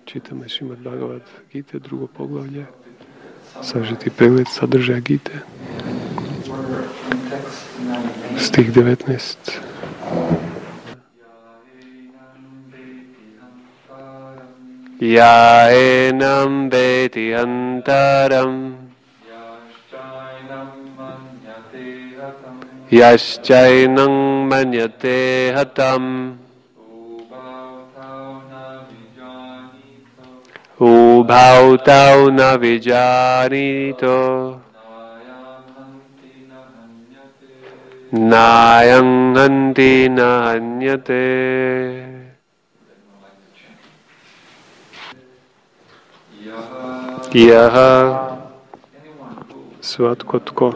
Čitamo Šrimad Bhagavad Gita, 2. poglavlje, sažeti pregled sadržaja Gite, stih 19. Ja enam veti antaram Yaschainam manyate hatam Ubhautau na vijanito Nayang hanti na hanyate. Jaha svatko tko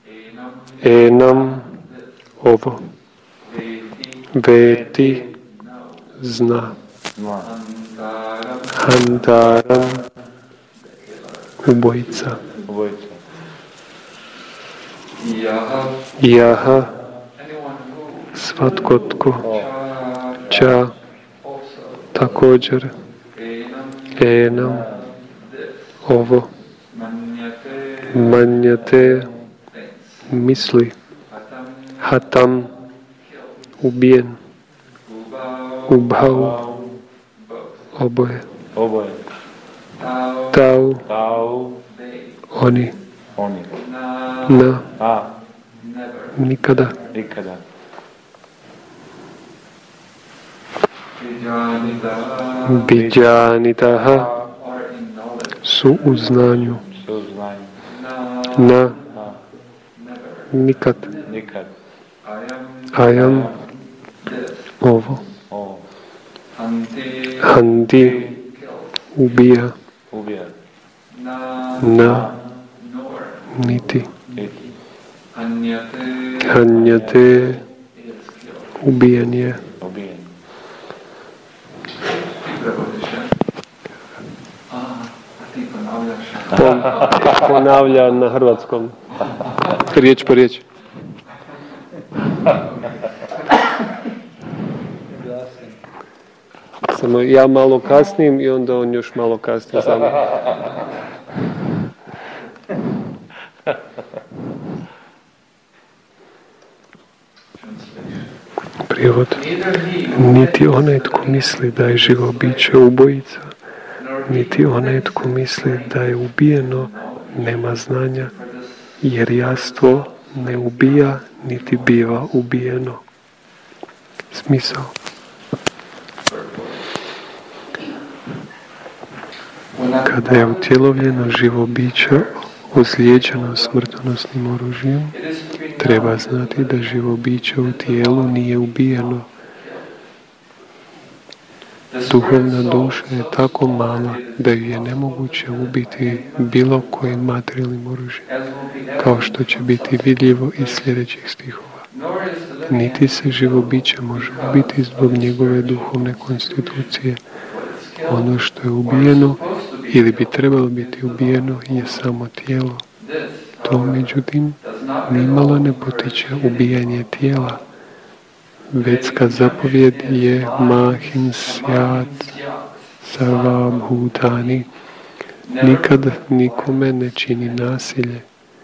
enam ovo veti zna hantaram ubojica jaha svatko tko ča također enam ovo manjate misli hatam ubijen ubhau oboje tau oni na nikada Bijanitaha su u znanju na nikad ajam ovo handi ubija na niti hanjate ubijen je. Ponavlja na hrvatskom. Riječ po riječ. Samo ja malo kasnim i onda on još malo kasnije za mnom. Prijevod. Niti onaj tko misli da je živo biće ubojica, niti onaj tko misli da je ubijeno, nema znanja, jer jastvo ne ubija, niti biva ubijeno. Smisao. Kada je utjelovljeno živo biće ozlijeđeno smrtonosnim oružjem, treba znati da živo biće u tijelu nije ubijeno. Duhovna duša je tako mala da ju je nemoguće ubiti bilo kojim materijalnim oružjem, kao što će biti vidljivo iz sljedećih stihova. Niti se živo biće može ubiti zbog njegove duhovne konstitucije. Ono što je ubijeno ili bi trebalo biti ubijeno je samo tijelo. To, međutim, nimalo ne potiče ubijanje tijela. Vedska zapovjed je mahinsjat sarvabhutani. Nikad nikome ne čini nasilje.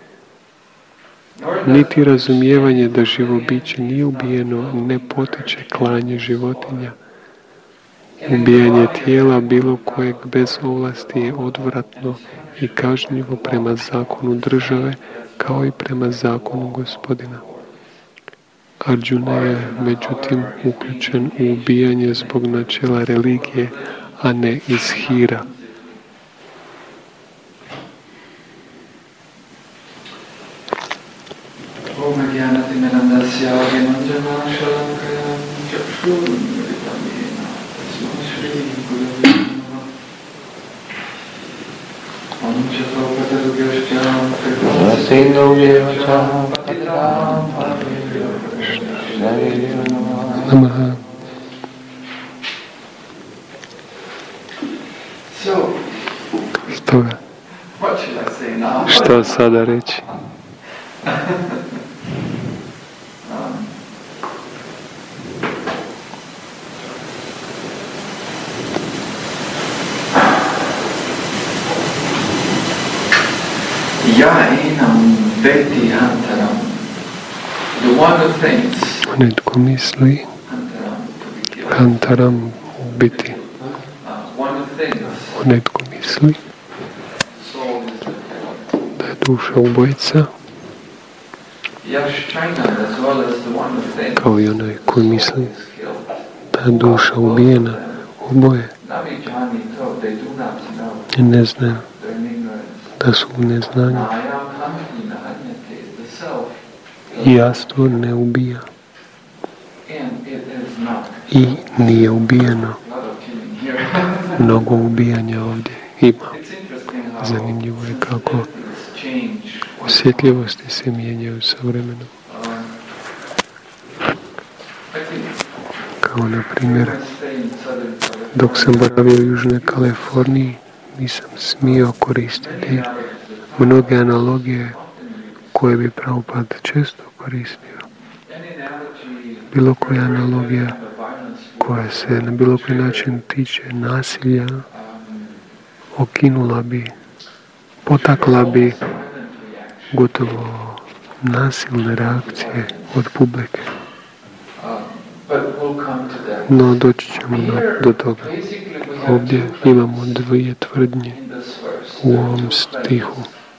Niti razumijevanje da živo biće nije ubijeno ne potiče klanje životinja. Ubijanje tijela bilo kojeg bez ovlasti je odvratno i kažnjivo prema zakonu države kao i prema zakonu Gospodina. Arjuna je međutim uključen u ubijanje zbog načela religije, a ne iz hira. Namaha. Stoga, što sada reći? Netko misli Hantaram ubiti. Netko misli da je duša ubojica, kao i onaj koji misli da je duša ubijena, oboje. Ne znaju da su u neznanju. I jastvo ne ubija. I nije ubijeno. Mnogo ubijanja ovdje ima. Zanimljivo je kako osjetljivosti se mijenjaju sa vremenom. Kao na primjer, dok sam boravio u Južnoj Kaliforniji, nisam smio koristiti mnoge analogije koje bi Prabhupada često koristio. Bilo koja analogija koja se na bilo koji način tiče nasilja, okinula bi, potakla bi gotovo nasilne reakcije od publike. No, doći ćemo do toga. Ovdje imamo dvije tvrdnje u ovom stihu.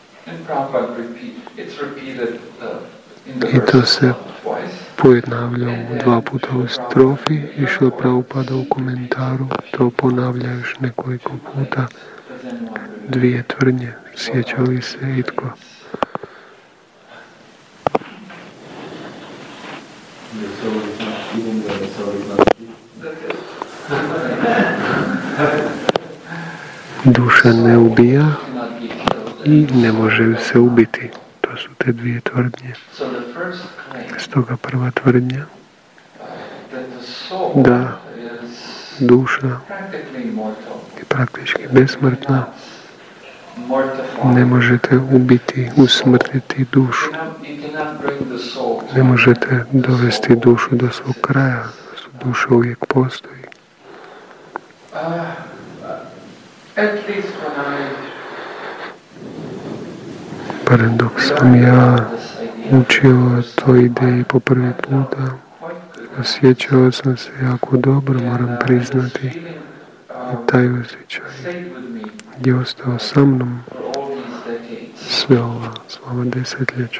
I to se ponavlja dva puta u strofi i što Prabhupada u komentaru to ponavlja još nekoliko puta. Dvije tvrdnje. Sjeća li se itko? Duša ne ubija i ne može se ubiti. To su te dvije tvrdnje. Stoga prva tvrdnja da duša je praktički besmrtna. Ne možete ubiti, usmrtiti dušu. Ne možete dovesti dušu do svog kraja. Duša uvijek postoji. Barem dok sam ja učio toj ideji po prvi puta, osjećao sam se jako dobro, moram priznati. I taj osjećaj je ostao sa mnom sve ova desetljeća.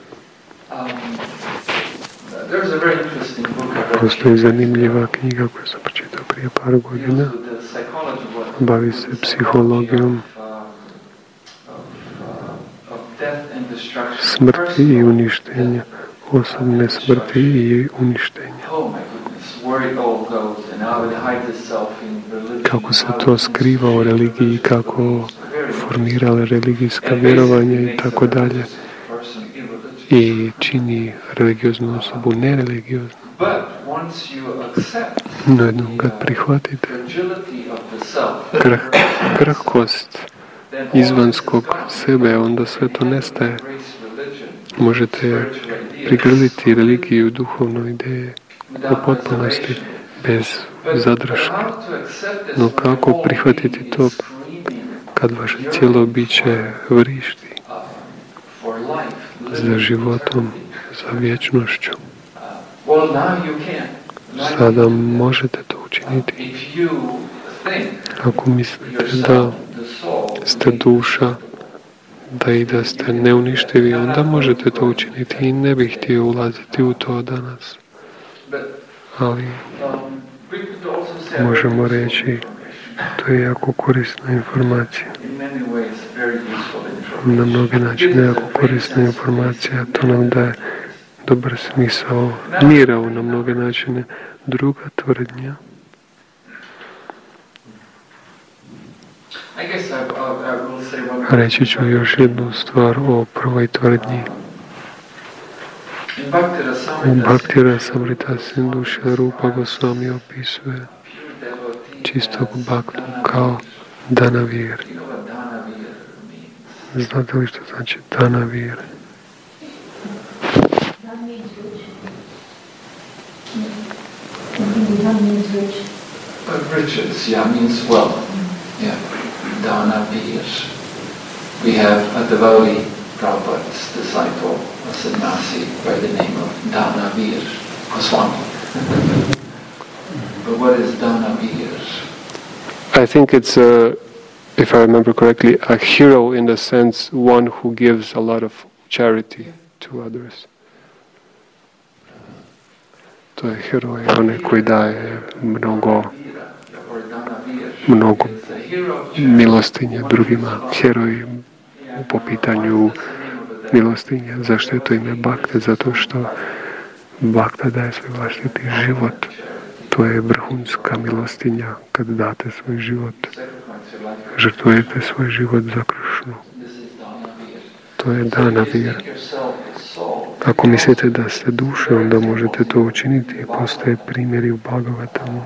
Postoji zanimljiva knjiga koju sam pročitao prije par godina. Bavi se psihologijom smrti i uništenja, osobne smrti i uništenja. Kako se to skriva u religiji, kako formirale religijska vjerovanja i tako dalje. I čini religioznu osobu nereligioznu. No jednom kad prihvatite krhkost izvanskog sebe, onda sve to nestaje. Možete prigrliti religiju duhovne ideje u potpunosti bez zadrške. No kako prihvatiti to kad vaše cijelo biće vrišti za životom, za vječnošću? Sada možete to učiniti. Ako mislite da ste duša, da ste neuništivi, onda možete to učiniti i ne bih htio ulaziti u to danas. Ali možemo reći, to je jako korisna informacija. Na mnogi načine jako korisna informacija, to nam daje dobar smisao mira na mnoge načine. Druga tvrdnja. Reći ću još jednu stvar o prvoj tvrdnji. U Bhakti Rasamrita Sindhu Šrila Rupa Gosvami opisuje čistog bhaktu kao danavir. Znate li što znači danavir? Riches, means wealth. Dana, we have a devotee Prabhupada's disciple, a sannyasi by the name of Danavir Goswami. But what is Danavir? I think it's if I remember correctly, a hero in the sense one who gives a lot of charity to others. To je heroj, onaj koji daje mnogo milostinje drugima. Heroj po pitanju milostinje. Zašto je to ime Bhakta? Zato što Bhakta daje svoj vlastiti život. To je vrhunska milostinja kad date svoj život. Žrtvujete svoj život za Kršnu. To je Danavir. Ako mislite da ste duše, onda možete to učiniti. Postoje primjeri u Bhagavatamu.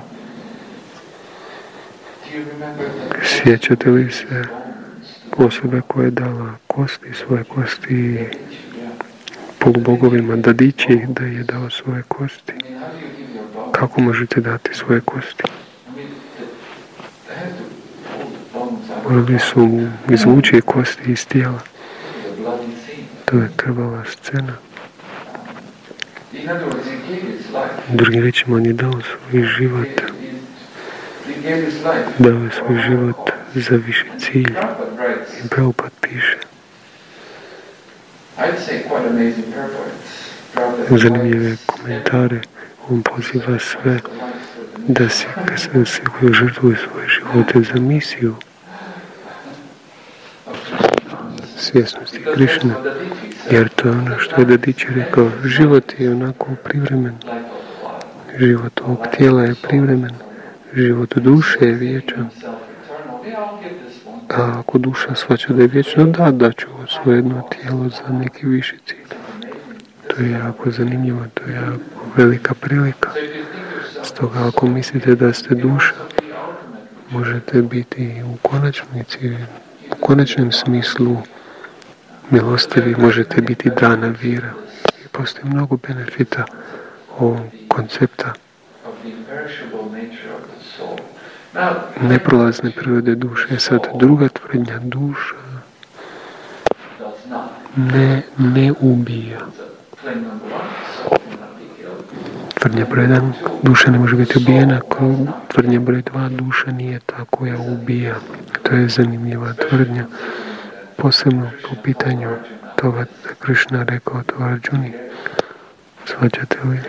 Sjećate li se osobe koja je dala kosti, svoje kosti polubogovima, Dadići, da je dao svoje kosti? Kako možete dati svoje kosti? Morali su mu izvući kosti iz tijela. To je krvava scena. Drugim rečima, on je dao svoj život. Dao je svoj život za viši cilj. I Prabhupada piše. Zanimljive komentare. On poziva sve da se žrtvuju svoje živote za misiju svjesnosti Krišne, jer to je ono što je Dadići rekao, život je onako privremen, život ovog tijela je privremen, život duše je vječan, a ako duša shvaća da je vječno, daću svoje jedno tijelo za neki viši cilj. To je jako zanimljivo, to je jako velika prilika. Stoga ako mislite da ste duša, možete biti u konačnici, u konačnom smislu milostivi, možete biti Danavira. I postoji mnogo benefita ovog koncepta neprolazne prirode duše. Sad druga tvrdnja, duša ne ubija. Tvrdnja broj 1, duša ne može biti ubijena, kao tvrdnja broj 2, duša nije ta koja ubija. To je zanimljiva tvrdnja. Posebno po pitanju toga da Krishna rekao to Arjuni. Shvaćate li?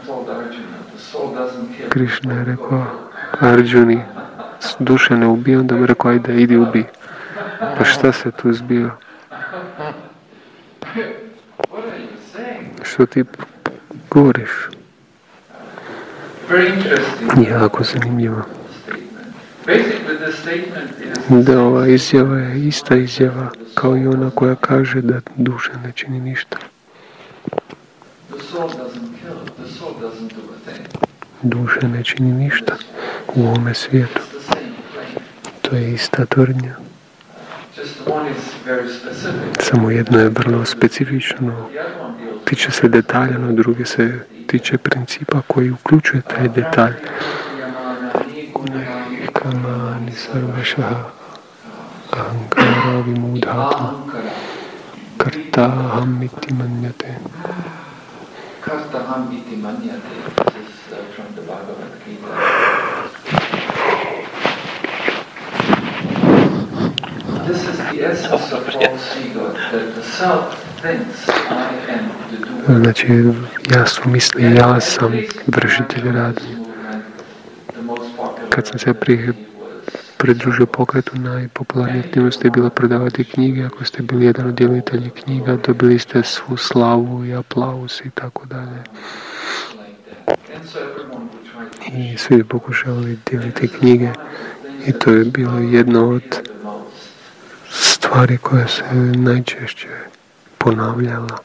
Krishna je rekao Arjuni, duša ne ubija, onda bi rekao ajde, idi ubi. Pa šta se tu zbiva? Što ti govoriš? Jako zanimljivo. Da, ova izjava je ista izjava kao i ona koja kaže da duša ne čini ništa. Duša ne čini ništa u ovome svijetu. To je ista tvrdnja. Samo jedno je vrlo specifično. Tiče se detalja, no druge se tiče principa koji uključuje taj detalj. Kamani sarvašaha ahankara vimudhatam kartaham iti manyate. Kartaham iti manyate. This is from the Bhagavad Gita. This is the essence of false ego, that the self thinks I am the doer. Znači, ja sam misli, ja sam vršitelj radnje. Kad sam se pridružio pokretu, najpopularnija aktivnost je bila prodavati knjige. Ako ste bili jedan od djelitelji knjiga, dobili ste svu slavu i aplauz i tako dalje. I svi pokušavali dijeliti knjige i to je bilo jedno od stvari koja se najčešće ponavljala.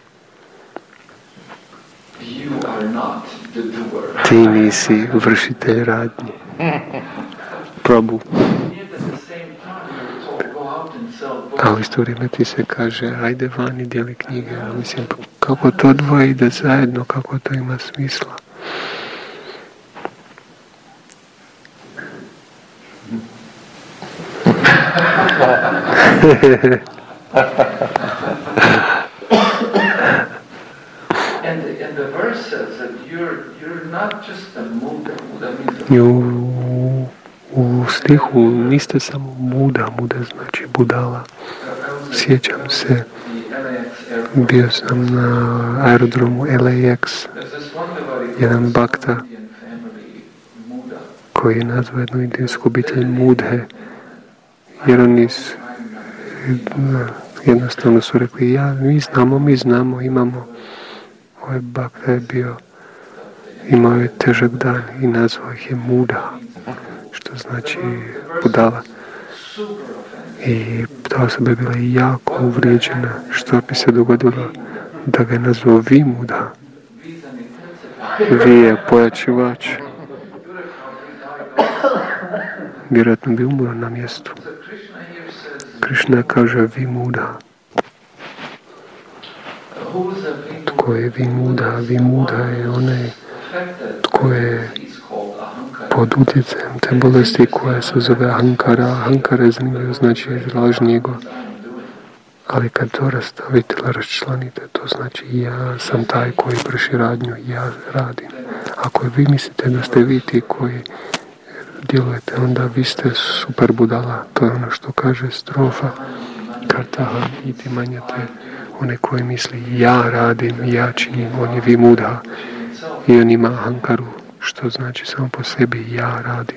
Ti nisi vršitelj radnje. Prabhu. A u isto vrijeme ti se kaže, ajde vani, dijeli knjige. A mislim, kako to dvoje ide zajedno, kako to ima smisla. I u stihu niste samo muda, muda znači budala. Sjećam se, bio sam na aerodromu LAX, jedan bakta koji je nazvao jednu indijsku obitelj Mudhe, jer oni jednostavno su rekli, mi znamo, imamo. Ovaj bakta je bio, imao je težak dan i nazvao ih je Muda, što znači budala. I ta osoba je bila jako uvrijeđena, što bi se dogodilo da ga je nazvao vi Muda. Vi je pojačivač. Vjerojatno bi umro na mjestu. Krishna kaže vi Muda. Tko je vi Muda? Vi Muda je onaj tko je pod utjecajem te bolesti koja se zove ahankara. Ahankara je zanimljivo, znači lažni ego. Ali kad to rastavite, raščlanite, to znači ja sam taj koji vrši radnju, ja radim. Ako vi mislite da ste vi ti koji djelujete, onda vi ste super budala. To je ono što kaže strofa. Kartaha iti manjate. One koji misli ja radim, ja činim, on je vimuda. I on ima ahankaru, što znači samo po sebi ja radim.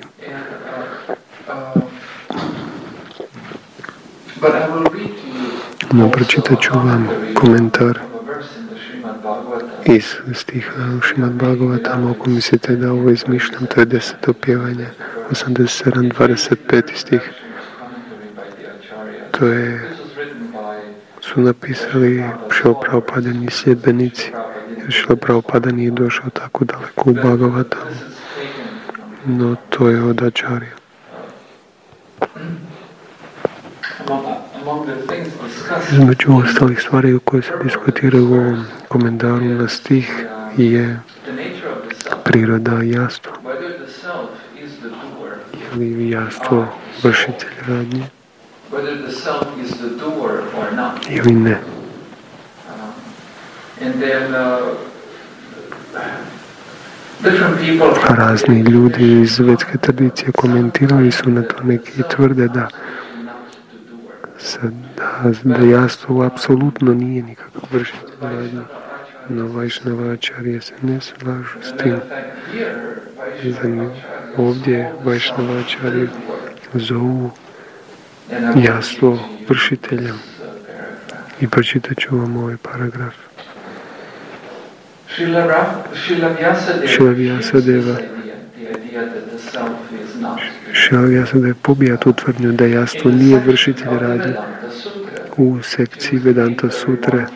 No, pročitat ću vam komentar iz stiha u Šrimad Bhagavatam. Ako mislite da ovo izmišljam, to je 10. pjevanje, 87.25 stih. To su napisali Šrila Prabhupadani sljedbenici. Jer Šrila Prabhupada nije došao tako daleko u Bhagavatamu. No, to je od Acharya. Između ostalih stvari koje se diskutiraju u ovom komentaru na stih je priroda jastva. Je li jastvo vršitelj radnje? Ili ne? Razni ljudi iz vedske tradicije komentirali su na to, neki tvrde da jastvo apsolutno nije nikakav vršitelj radnje. No Vajšnava Acharya se ne slažu s tim. Ovdje Vajšnava Acharya zovu jastvo vršiteljem. I pročitat ću vam ovaj paragraf. Šrila Vyasadeva pobija tu tvrdnju da jastvo nije vršitelj radnje. U sekciji Vedanta sutre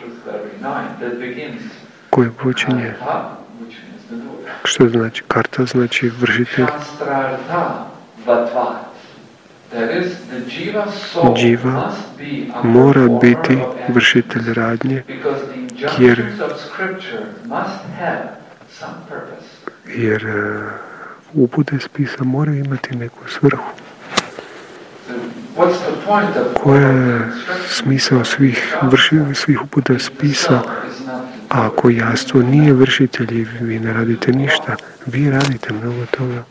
koje počinje, što znači karta, znači vršitelj. Dživa mora biti vršitelj radnje, jer upute spisa mora imati neku svrhu. Koja je smisao svih uputa spisa? Ako jastvo nije vršitelj, vi ne radite ništa. Vi radite mnogo toga.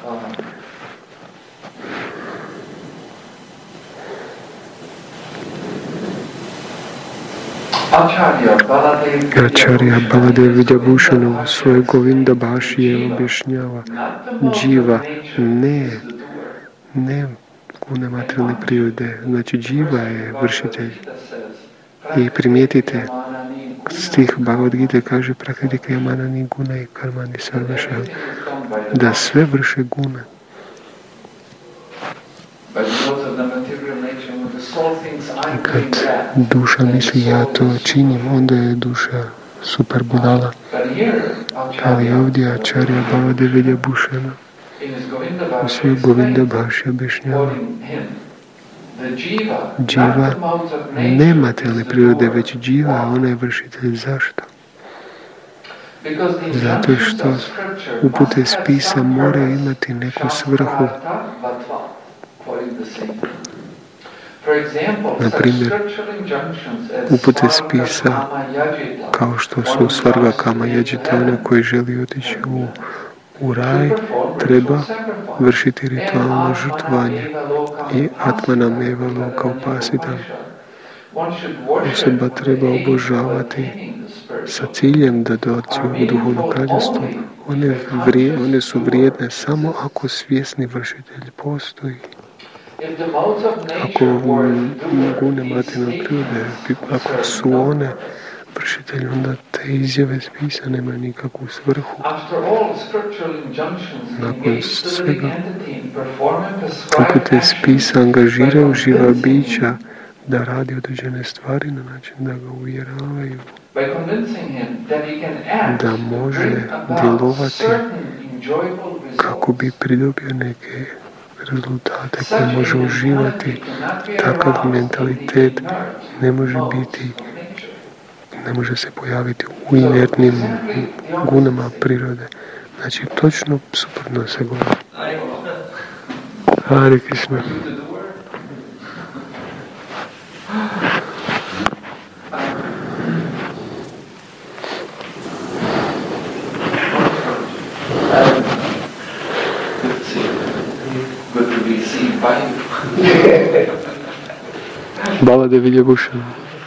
Acharya Baladev Vidyabhushana svoje Govinda Bhašije objašnjava dživa ne gune materijalne prirode, znači dživa je vršitelj. I primijetite, stih Bhagavad Gita kaže prakritika yamanani guna i karmani sarvaša, da sve vrše gune. I kad duša misli ja to činim, onda je duša super budala. Ali ovdje Acharya Baladev Vidyabhushana u svoj Govinda Bhašije objašnjava dživa ne materijalne prirode, već dživa, ona je vršitelj. Zašto? Zato što upute spisa moraju imati neku svrhu. Na primjer, upute spisa kao što su Svarga Kama Yajita, onaj koji želi otići u raj, treba vršiti ritualno žrtvovanje i Atmanam eva loka upasitam. Osoba treba obožavati sa ciljem da dođe u duhovno kraljevstvo. One su vrijedne samo ako svjesni vršitelj postoji. Ako gune materijalne prirode, ako su one vršitelji, onda te izjave spisa nemaju nikakvu svrhu. Nakon svega, kako te spisa angažiraju živa bića da radi određene stvari na način da ga uvjeravaju da može djelovati kako bi pridobio neke rezultate koje može uživati. Takav mentalitet ne može se pojaviti u inertnim gunama prirode. Znači, točno suprotno se govori. Hare Krishna. Bala Devilja Bhushana.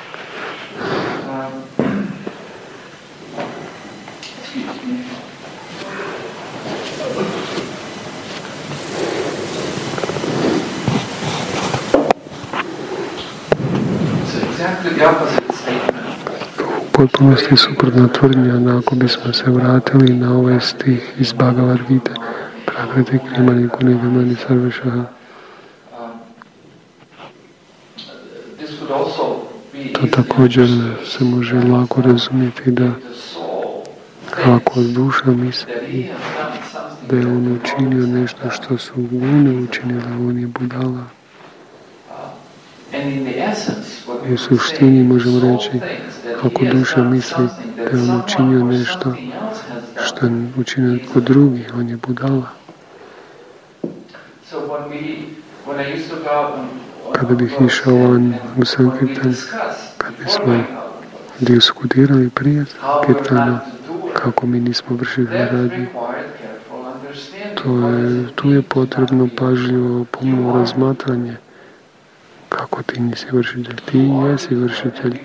U potpunosti suprotna tvrdnja, ako bismo se vratili na ovaj stih iz Bhagavad Gita, Prakriti Krimani Kunigamani Sarvešaha. To također se može lako razumjeti da ako duša misli da je on učinio nešto što su gune učinili, on je budala. I u suštini možemo reći, ako duša misli da je on učinio nešto što je učinio netko drugi, on je budala. Kada bih išao van u Sankirtan, kad bismo diskutirali prije Sankirtana kako mi nismo vršili radnje, tu je potrebno pažljivo, pomno razmatranje. Kako ti nisi vršitelj? Ti jesi vršitelj.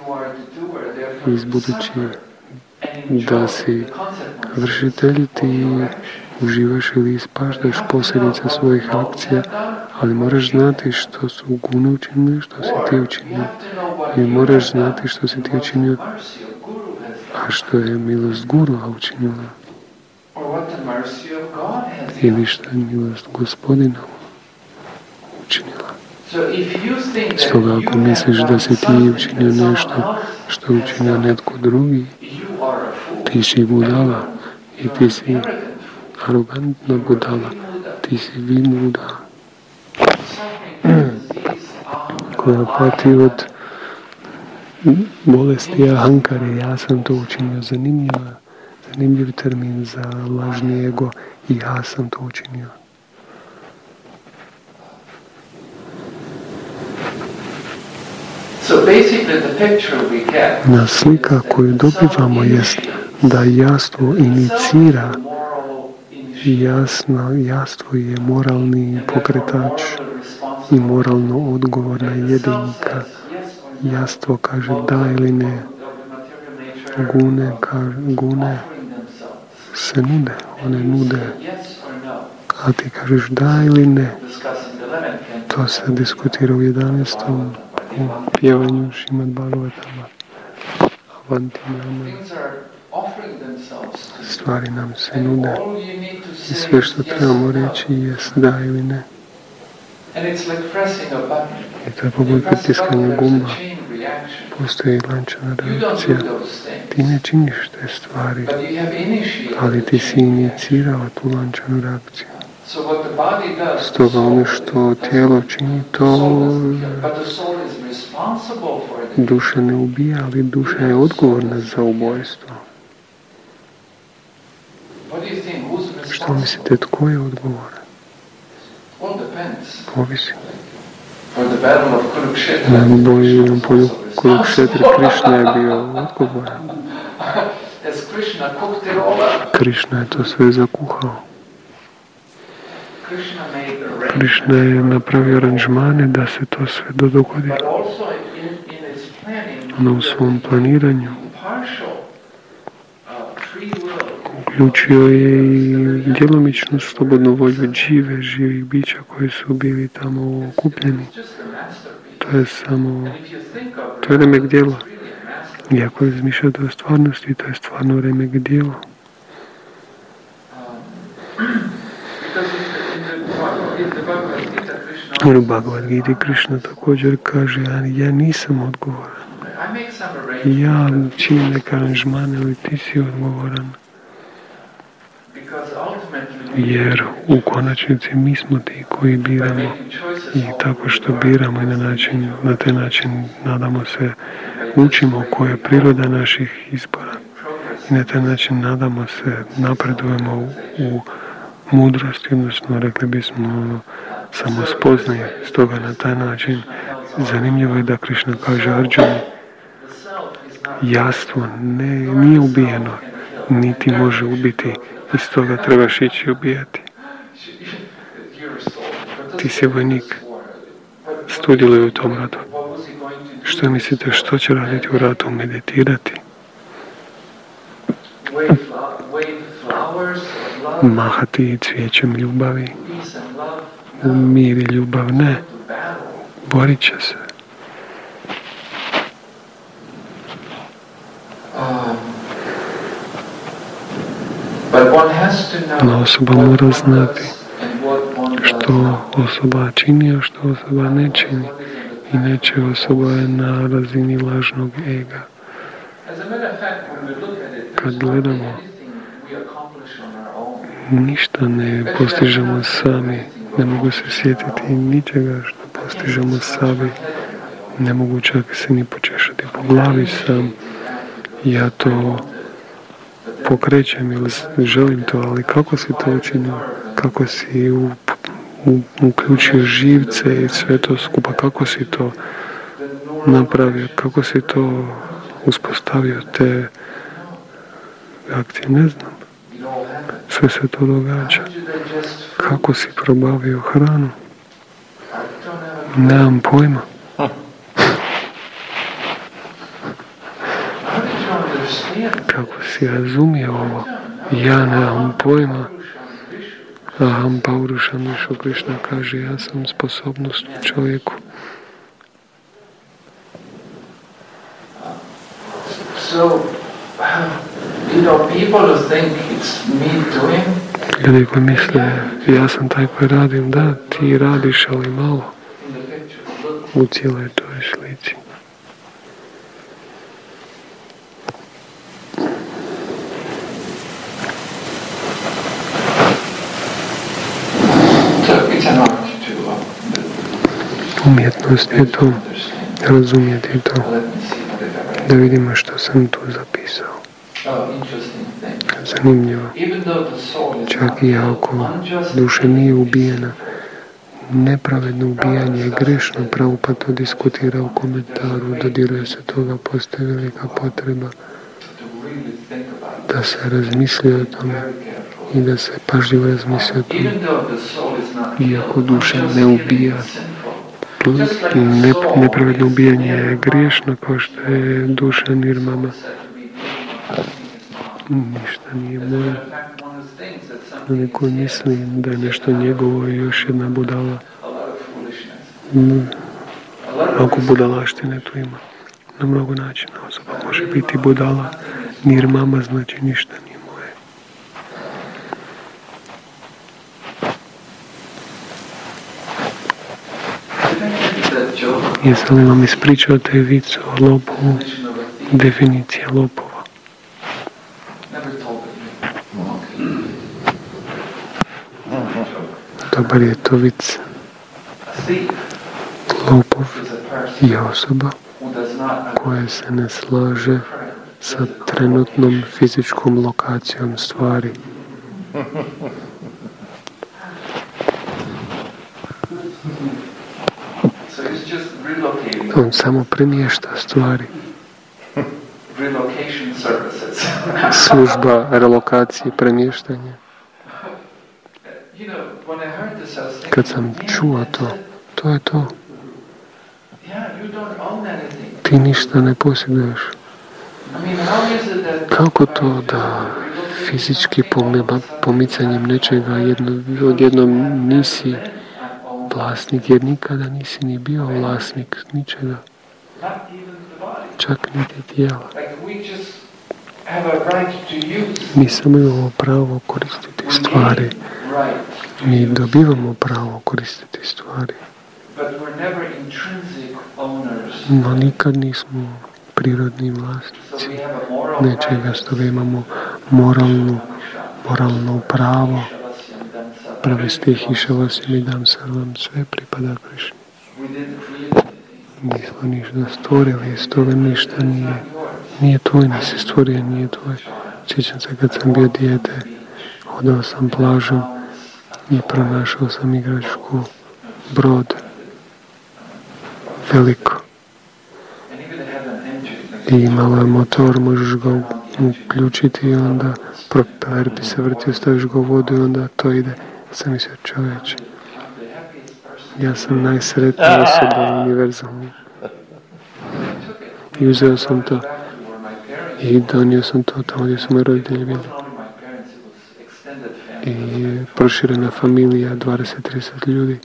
Budući da si vršitelj, ti uživaš ili ispaštaš posljedice svojih akcija, ali moraš znati što su gune učinili, što si ti učinio. I moraš znati što si ti učinio, a što je milost Gurua učinila. Ili što je milost Gospodina učinila. Stoga ako misliš da si ti učinio nešto što je učinio netko drugi, ti si budala i ti si arogantna budala, ti si vimuda koja pati od bolesti ahankare. Ja sam to učinio. Zanimljiv termin za lažni ego. I ja sam to učinio. Na slika koju dobivamo jest da jastvo inicira. Jastvo je moralni pokretač i moralno odgovorna jedinka. Jastvo kaže da ili ne. Gune se nude, one nude. A ti kažeš da ili ne. To se diskutira u 11. u pjevanju Šrimad Bhagavatama. Avanti Brahman. Stvari nam se nude. I sve što trebamo reći jest da ili ne. I to je poput pritiskanja gumba. Postoji lančana reakcija. Ti ne činiš te stvari, ali ti si inicirao tu lančanu reakciju. Stoga ono što tijelo čini, to duša ne ubija, ali duša je odgovorna za ubojstvo. Što mislite, tko je odgovoran? Ovisi. Na boji na polju Kurukšetra Krišna je bio odgovoran. Krišna je to sve zakuhao. Krišna je napravio aranžmane da se to sve dogodi. No u svom planiranju uključio je i djelomičnu slobodnu volju živih bića koji su bili tamo okupljeni. To je remek djela. I ako razmišljate o stvarnosti, to je stvarno remek djela. U Bhagavad Gita Krišna također kaže, ja nisam odgovoran. Ja činim neke aranžmane, ali ti si odgovoran. Jer u konačnici mi smo ti koji biramo i tako što biramo i na taj način nadamo se učimo koja je priroda naših izbora i na taj način nadamo se napredujemo u mudrosti, odnosno rekli bismo samospoznaje. Stoga na taj način zanimljivo je da Krišna kaže Arjuni, jastvo nije ubijeno, niti može ubiti, i stoga trebaš ići ubijati. Ti si vojnik, sudjeluje u tom ratu. Što mislite, što će raditi u ratu? Meditirati? Mahati cvijećem ljubavi? Mir i ljubav? Ne. Borit će se. No osoba mora znati što osoba čini, a što osoba ne čini. Inače osoba je na razini lažnog ega. Kad gledamo, ništa ne postižemo sami. Ne mogu se sjetiti ničega što postižemo sami. Ne mogu čak se ni počešati po glavi sam. Ja to pokrećem ili želim to, ali kako si to učinio? Kako si uključio živce i sve to skupa? Kako si to napravio? Kako si to uspostavio te akcije? Ne znam. Sve se to događa. Kako si probavio hranu? Nemam pojma. Kako si razumio ovo? Ja nemam pojma. Aham Paurušam Višu Krišna kaže, ja sam sposobnost čovjeku. Ljudi koji misle, ja sam taj koji radim, da, ti radiš, ali malo u cijeloj toj slici. Umjetnost je to, razumjeti to, da vidimo što sam tu zapisao. Zanimljivo. Čak i ako duša nije ubijena, nepravedno ubijanje je grešno. Prabhupada to diskutira u komentaru, dodiruje se toga, postoji velika potreba da se razmisli o tome i da se pažljivo razmisli o tome. Iako duša ne ubija, nepravedno ubijanje je griješno, kao što je duša nirmama. Ništa nije moje. Neko misli da je nešto njegovo i još jedna budala. Ako budalaštine tu ima. Na mnogo načina osoba može biti budala. Nirmama znači ništa nije moje. Jesam li vam ispričao te vicu o lopovu? Definicija lopova. Dobar je to vic. Lopov je osoba koja se ne slaže sa trenutnom fizičkom lokacijom stvari. So he's just relocating. On samo premješta stvari. Relocation services. Služba relokacije, premještanja. You know, when I heard this, I was thinking, Kad sam čuo to je to. Yeah, you don't own anything. Ti ništa ne posjeduješ. I mean, how is it that Kako to da fizički pomicanjem nečega odjednom nisi vlasnik, jer nikada nisi ni bio vlasnik ničega, not even the body? čak niti tijela. Like we just have a right to use. Mi samo imamo pravo koristiti stvari. Right. Mi dobivamo pravo koristiti stvari. But we're never intrinsic owners. No nikad nismo prirodni So vlasnici we have a moral nečega, right. stoga imamo moralno pravo. Prvi stih Išavasim idam sarvam, sve pripada Krišni. We didn't create anything. Nismo ništa stvorili, stoga ništa nije tvoj, nisi stvorio, nije tvoj. Sjećam se kad sam bio dijete, hodao sam plažom i pronašao sam igračku brod, veliko. And even it had an engine. I imalo je motor, možeš ga uključiti i onda propeler bi se vrtio, staviš ga u vodu i onda to ide. Sam mislio, čovječe, ja sam najsretnija osoba u univerzumu. I uzeo sam to i donio sam to tamo gdje su moji roditelji bili. I proširena familija, 20-30 ljudi.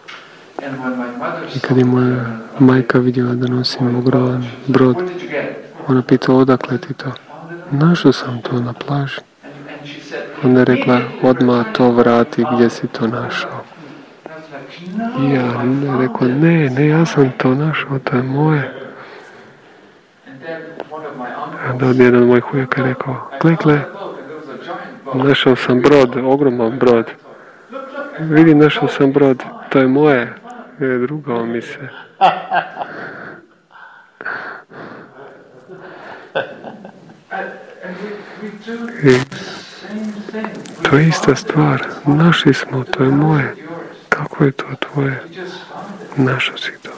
I kad je moja majka vidjela da nosim ogroman brod, ona pitala odakle ti to. Našao sam to na plaži. Ona je rekla, odmah to vrati gdje si to našao. I ja rekao, ne, ja sam to našao, to je moje. Onda jedan od mojih ujaka je rekao, gle, našao sam brod, ogroman brod. Vidi, našao sam brod, to je moje. Drugao mi se. I to je ista stvar. Našli smo, to je moje. Kako je to tvoje? Našao si to.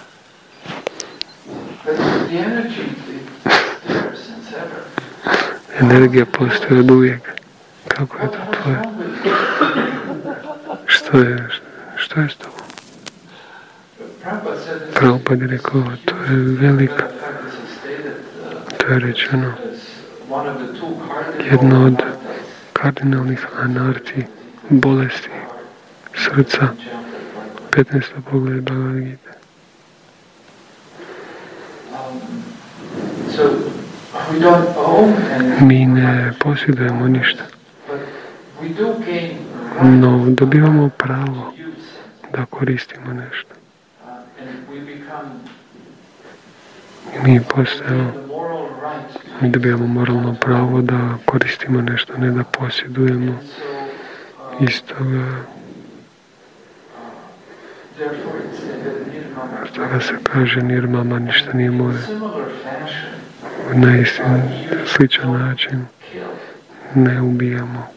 Energija postoji od uvijek. Kako je to tvoje? Što je s tobom? Prabhupada je rekao, to je veliko. To je rečeno. Jedno od kardinalnih anarti, bolesti srca, 15. pogled Bhagavad Gita. Mi ne posjedujemo ništa, no dobivamo pravo da koristimo nešto. Mi postajemo, mi dobijamo moralno pravo da koristimo nešto, ne da posjedujemo. Iz toga se kaže nirmama, ništa nije moje. Na isti sličan način ne ubijamo.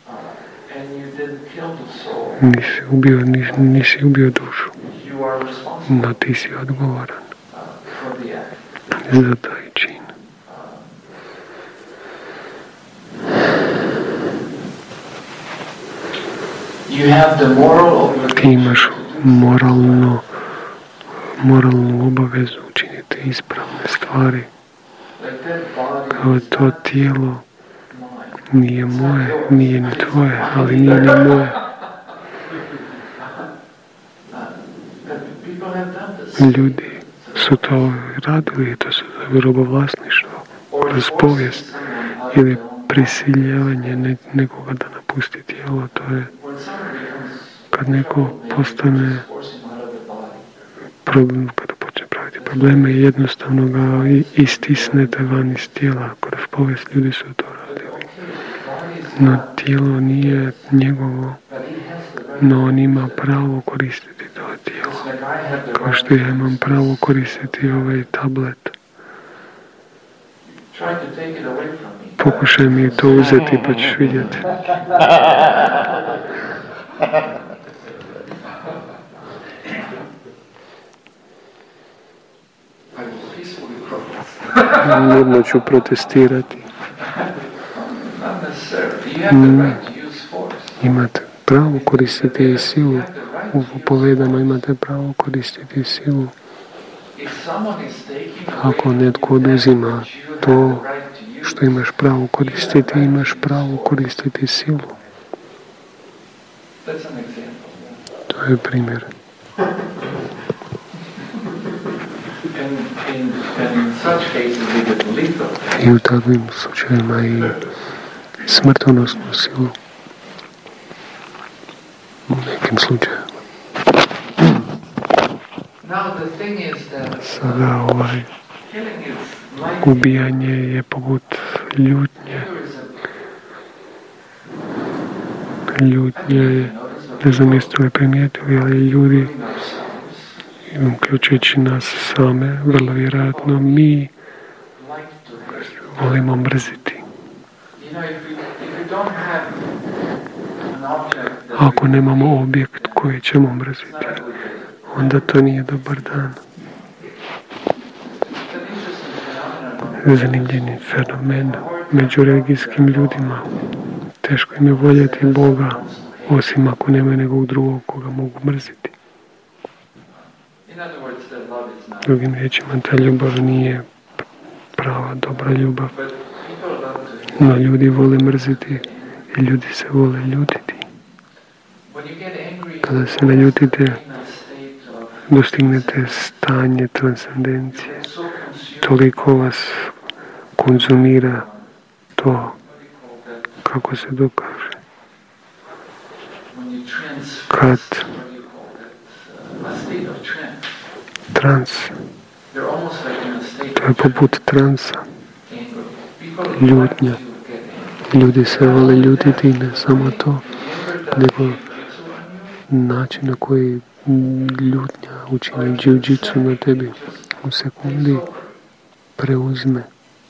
Nisi ubio dušu, no ti si odgovoran za taj čin. Ti imaš moralnu obavezu učiniti ispravne stvari. Kao to tijelo nije moje, nije ni tvoje, ali nije ni moje. Ljudi su to radili, to se zove robovlasništvo kroz povijest ili prisiljavanje nekoga da napusti tijelo. To je kad neko postane problem, kada počne praviti probleme i jednostavno ga istisnete van iz tijela. Kroz povijest ljudi su to radili. No tijelo nije njegovo, no on ima pravo koristiti to tijelo. Kao što ja imam pravo koristiti ovaj tablet. Pokušaj mi to uzeti pa ćeš vidjeti. mirno ću protestirati. Not necessarily. You have the right to use force. Imate pravo koristiti i silu. U povedama imate pravo koristiti silu. If someone is taking Ako netko oduzima to što imaš pravo koristiti, imaš pravo koristiti silu. that's an example. To je primjer. And in such cases we get lethal. I u takvim slučajevima i smrtonosnu silu. U nekim slučajevima. Now the thing is that Sada killing is like ubijanje je poput ljutnje. Ljutnja je, ne znam jeste li primijetili, ali ljudi, uključujući nas same, vrlo vjerojatno mi volimo mrziti. Ako nemamo objekt koji ćemo mrziti, onda to nije dobar dan. Zanimljiv fenomen među religijskim ljudima. Teško im je voljeti Boga, osim ako nema nekog drugog koga mogu mrziti. Drugim riječima, ta ljubav nije prava, dobra ljubav. No ljudi vole mrziti i ljudi se vole ljutiti. Kada se naljutite, dostignete stanje transcendencije. Toliko vas konzumira to, kako se dokaže. Kad trans, to je poput transa, ljutnja. Ljudi se vole ljutiti, ne samo to, nego način na koji ljutnja učini jiu-jitsu na tebi u sekundi preuzme.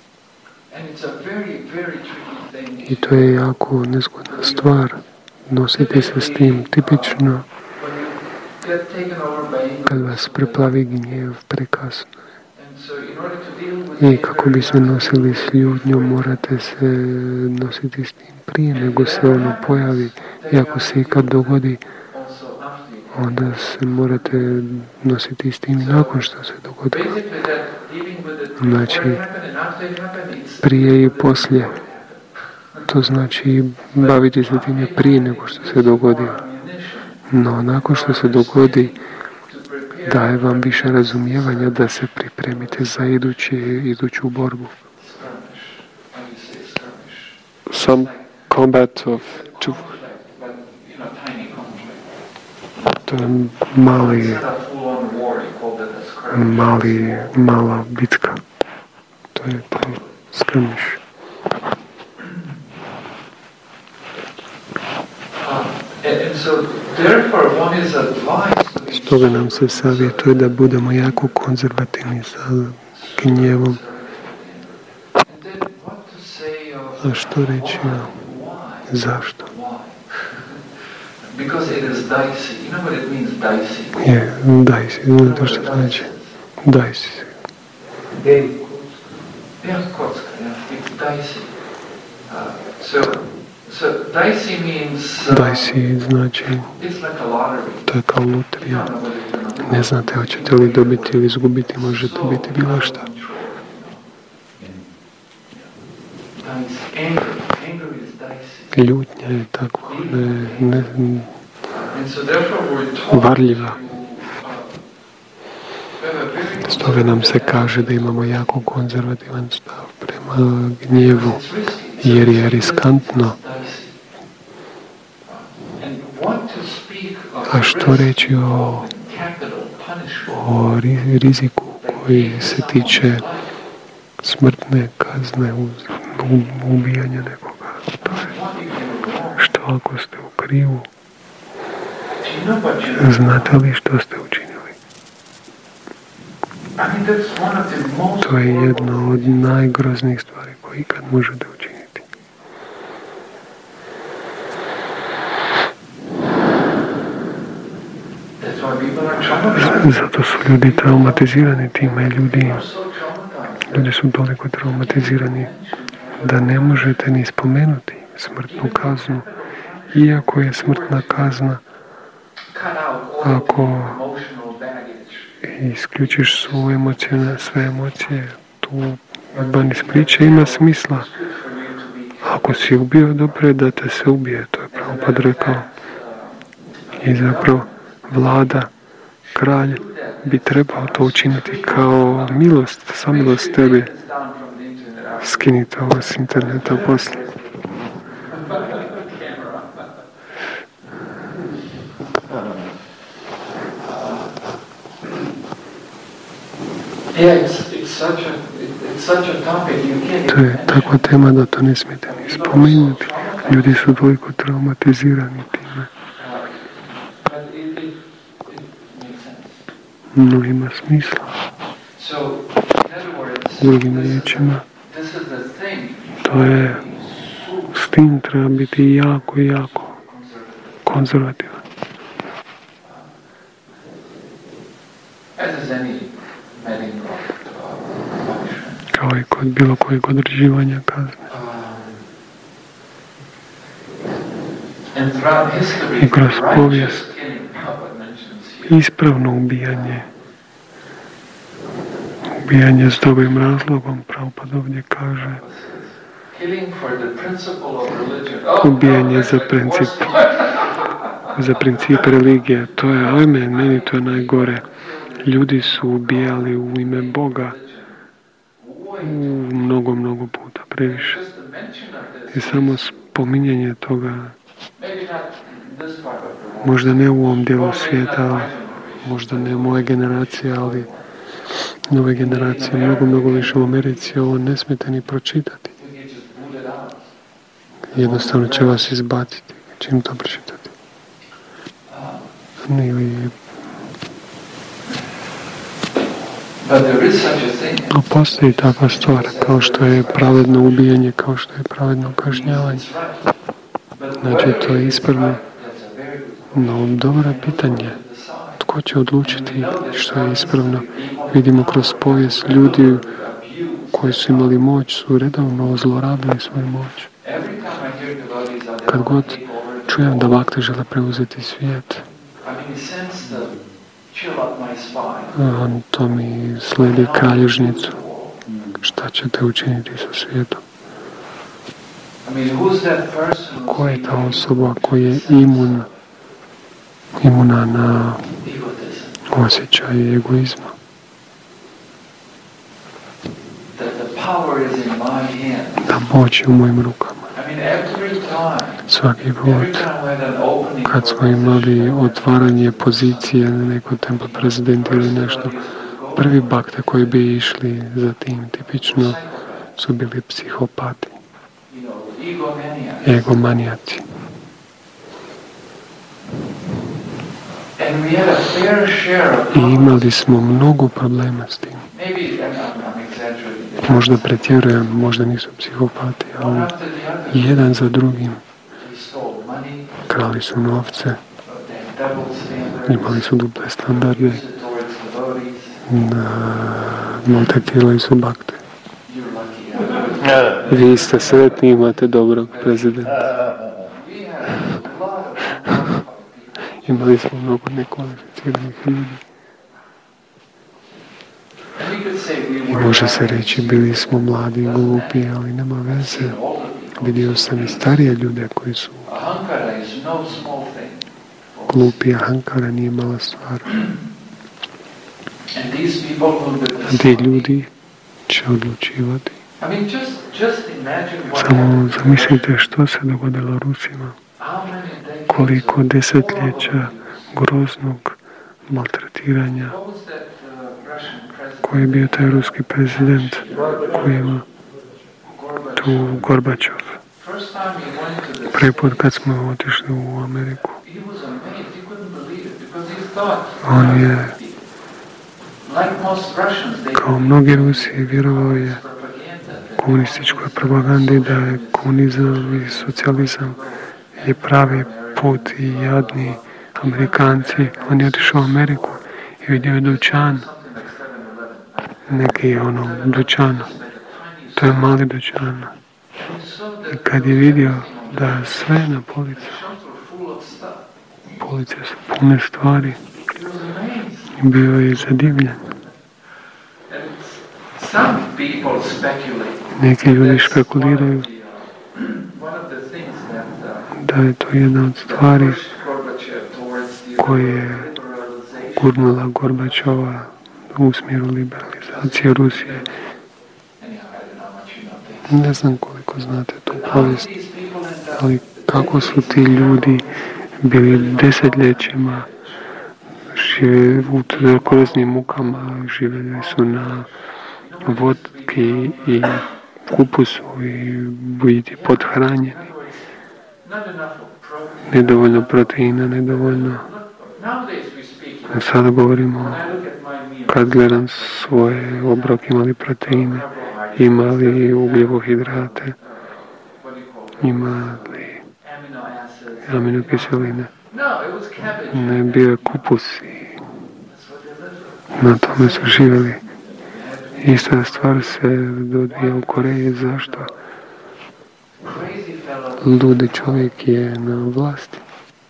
I to je jako nezgodna stvar. Nositi se s tim tipično kad vas preplavi gnjev, prekasno je. I kako bi se nosili s ljutnjom, morate se nositi s tim prije nego se ono pojavi. I ako se ikad dogodi, onda se morate nositi s tim nakon što se dogodi. Znači, prije i poslije. To znači baviti se time prije nego što se dogodi. No, nakon što se dogodi, daje vam više razumijevanja da se pripremite za iduću borbu. Some combat of two. To je mala bitka. To je taj skirmish. Stoga nam se savjetuje da budemo jako konzervativni sa gnjevom. A što reći? Zašto? Je, dicey, znate što znači? Dicey. Dicey znači, to je kao lutrija. Ne znate hoćete li dobiti ili izgubiti, možete biti bilo šta. Ljutnja je takva, varljiva. Stoga nam se kaže da imamo jako konzervativan stav prema gnjevu, jer je riskantno. A što reći o riziku koji se tiče smrtne kazne ubijanja nekoga? To je što ako ste u krivu? Znate li što ste učinili? To je jedno od najgroznijih stvari koje ikad možete učiniti. Zato su ljudi traumatizirani time. Ljudi Ljudi su toliko traumatizirani da ne možete ni spomenuti smrtnu kaznu, iako je smrtna kazna, ako isključiš sve emocije, tu ban iz priče ima smisla. Ako si ubio, dobro je da te se ubije, to je Prabhupada rekao. I zapravo vlada, kralj bi trebao to učiniti kao milost, samilost tebi. Skinite ovo s interneta poslije. To je takva tema da to ne smijete ni spomenuti. Ljudi su toliko traumatizirani time. No ima smisla. Drugim riječima, to je, s tim treba biti jako, jako konzervativan. Kao i kod bilo kojeg određivanja kazne. I kroz povijest ispravno ubijanje s dobrim razlogom, Prabhupada ovdje kaže, ubijanje za princip religije, to je, ajme, meni to je najgore. Ljudi su ubijali u ime Boga mnogo puta, previše. I samo spominjanje toga, možda ne u ovom dijelu svijeta, možda ne moje generacije, ali nove generacije, mnogo više u Americi, ovo ne smijete ni pročitati. Jednostavno će vas izbaciti, čim to pročitati. No, postoji takva stvar, kao što je pravedno ubijanje, kao što je pravedno kažnjavanje. Znači, to je ispravno. No, dobro pitanje. Tko će odlučiti što je ispravno? Vidimo kroz povijest ljudi koji su imali moć, su redovno zlorabili svoju moć. Kad god čujem da bakte žele preuzeti svijet, to mi sledi kralježnicu. Šta ćete učiniti sa svijetom? Ko je ta osoba koja je imuna na osjećaj egoizma? Da moć je u mojim rukama. Svaki put kad smo imali otvaranje pozicije na neko temple prezident ili nešto, prvi bakte koji bi išli za tim tipično su bili psihopati, egomanijaci. I imali smo mnogo problema s tim. Možda pretjerujem, možda nisu psihopati, ali jedan za drugim krali su novce, imali su duple standarde, maltretirali su bakte. Vi ste sretni, imate dobrog prezidenta. Imali smo mnogo nekvalificiranih ljudi. I može se reći, bili smo mladi i glupi, ali nema veze. Vidio sam i starije ljude koji su glupi, a ahankara nije mala stvar. A ti ljudi će odlučivati. Samo zamislite što se dogodilo Rusima. Koliko desetljeća groznog maltretiranja. Koji je bio taj ruski prezident koji ima tu Gorbačov. Prvi put kad smo otišli u Ameriku, on je, kao mnogi Rusi, vjerovao je komunističkoj propagandi da je komunizam i socijalizam je pravi put i jadni Amerikanci. On je otišao u Ameriku i vidio je dućan neki dućan. To je mali dućan. I kad je vidio da sve na police su pune stvari, bio je zadivljen. Neki ljudi špekuliraju da je to jedna od stvari koje je gurnula Gorbačova u smjeru liberalizacije Rusije. Ne znam koliko znate tu povijest, ali kako su ti ljudi bili desetljećima u tuberkuloznim mukama, živjeli su na vodki i kupusu i biti pothranjeni. Nedovoljno proteina, nedovoljno. Sada govorimo, kad gledam svoje obroke, imali proteine, imali ugljivohidrate, imali aminokiseline. Ne, bio je kupus i na tome su živjeli. Ista stvar se dodvija u Koreji. Zašto? Ludi čovjek je na vlasti.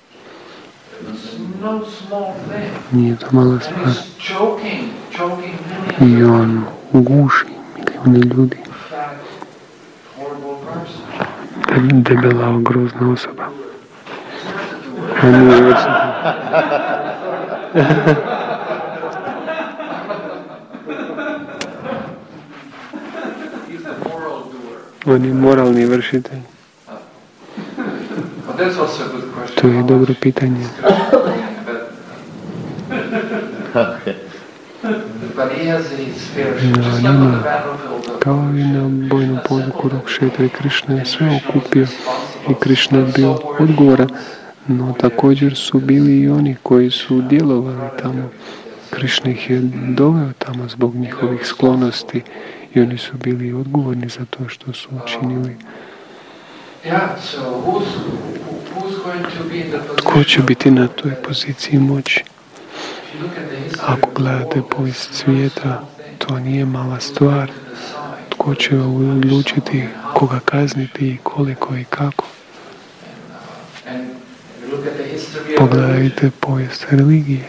Nije to mala stvar. I on guši milijuni ljudi. Debela, grozna osoba. On je moralni vršitelj. To je dobro pitanje. No, njima, kao i na bojnom polju Kurukšetra i Krišna je sve okupio i Krišna je bio odgovoran, no također su bili i oni koji su djelovali tamo. Krišna ih je doveo tamo zbog njihovih sklonosti i oni su bili odgovorni za to što su učinili. Ko će biti na toj poziciji moći? Ako gledate povijest svijeta, to nije mala stvar. Tko će odlučiti koga kazniti i koliko i kako? Pogledajte povijest religije.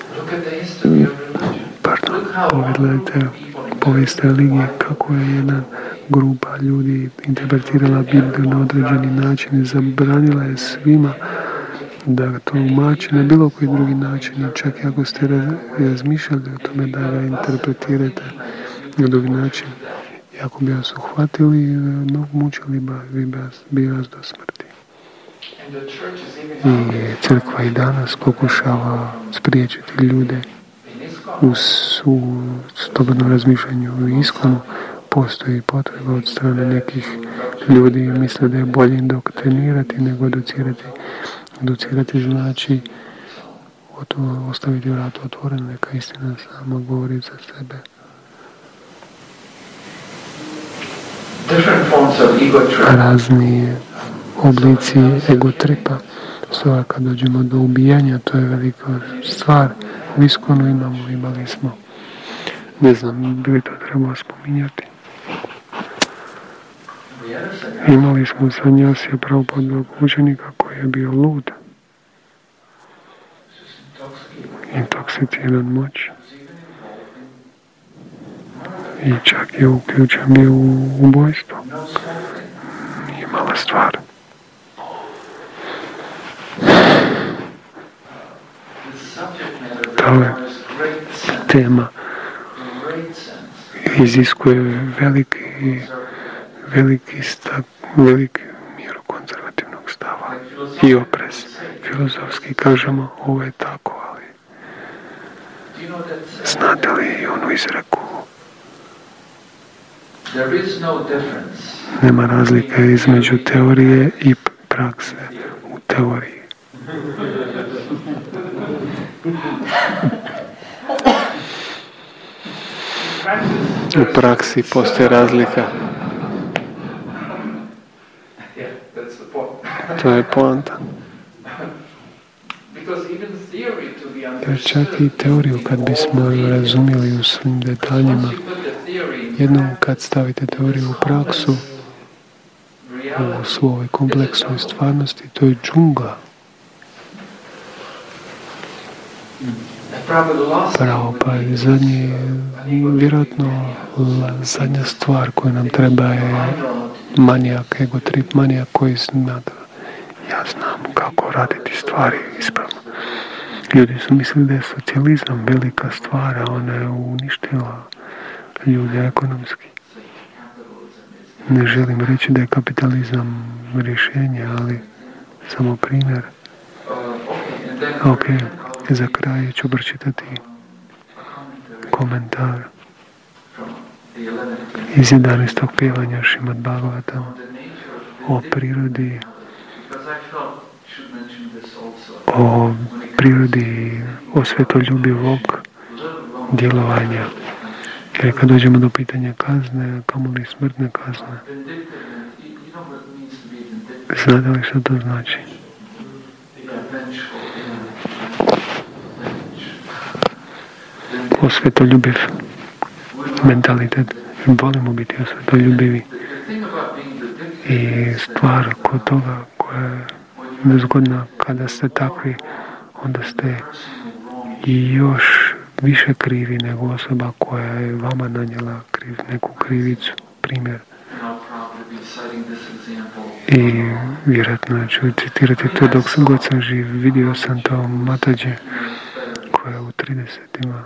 Pogledajte povijest religije, kako je jedna grupa ljudi interpretirala Bibliju na određeni način i zabranila je svima da to umači na bilo koji drugi način. Čak i ako ste razmišljali o tome da ga interpretirate na drugi način, i ako bi vas uhvatili, mučili bi vas do smrti. I crkva i danas pokušava spriječiti ljude u slobodnom razmišljanju u Islamu. Postoji potreba od strane nekih ljudi i misle da je bolje indoktrinirati nego educirati. Educirati znači ostaviti vrata otvoreno, neka istina sama govori za sebe. Razni oblici egotripa. Stoga kad dođemo do ubijanja, to je velika stvar. U Iskonu imali smo. Ne znam, bi li to trebalo spominjati. Imali smo Sanjasija Prabhupadovog učenika koji je bio lud. Intoksiciran moć. I čak je uključen bio u ubojstvo. Nije mala stvar. Ta tema iziskuje veliki mjeru konzervativnog stava i oprez. Filozofski kažemo ovo je tako, ali znate li onu izreku? Nema razlike između teorije i prakse u teoriji. U praksi postoji razlika. To je poanta. Jer čak i teoriju kad bismo ju razumjeli u svim detaljima, Jednom kad stavite teoriju u praksu, u svojoj kompleksnoj stvarnosti, to je džungla. Prabhupada je vjerojatno zadnja stvar koju nam treba je manijak, egotrip, manijak koji smatra ja znam kako raditi stvari ispravno. Ljudi su mislili da je socijalizam velika stvar, a ona je uništila ljude ekonomski. Ne želim reći da je kapitalizam rješenje, ali samo primjer. Ok, za kraj ću pročitati komentar iz 11. pjevanja Šrimad Bhagavatam o prirodi osvetoljubivog djelovanja. Jer kad dođemo do pitanja kazne, kamoli smrtne kazne, znate li što to znači? Osvetoljubiv mentalitet. Volimo biti osvetoljubivi. I stvar kod toga koja je nezgodna, kada ste takvi, onda ste i još više krivi nego osoba koja je vama nanijela neku krivicu, primjer. I vjerojatno ću citirati to dok god sam živ. Vidio sam to Matađe koja je u 30-ima,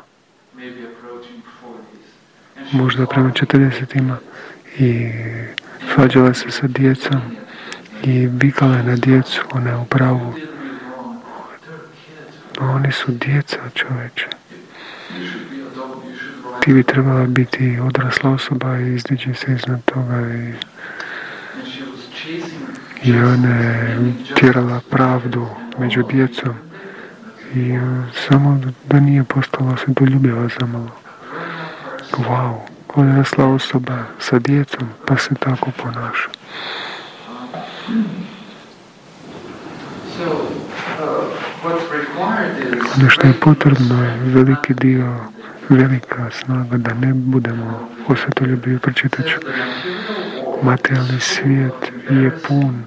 možda prema 40-ima, i svađala se sa djecom i vikala je na djecu, ona je u pravu. No, oni su djeca, čovječe. Ti bi trebala biti odrasla osoba i izdići se iznad toga i ona je tjerala pravdu među djecom i samo da nije postala osvetoljubiva zamalo. Wow, odrasla osoba sa djecom pa se tako ponaša. Ono što je potrebno je veliki dio, velika snaga da ne budemo osvetoljubivi. Pročitat ću. Materijalni svijet je pun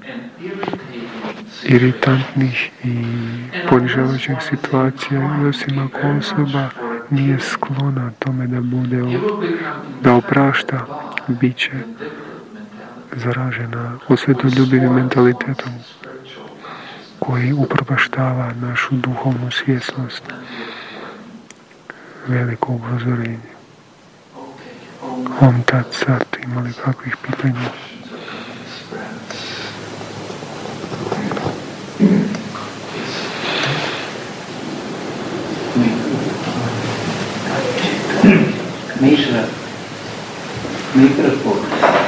iritantnih i ponižavajućih situacija i osim ako osoba nije sklona tome da oprašta, bit će zaražena osvetoljubivim mentalitetom koji upropaštava našu duhovnu svjesnost. Veliko upozorenje. Om Tat Sat, ima li kakvih pitanja? Mišra, mikrofon.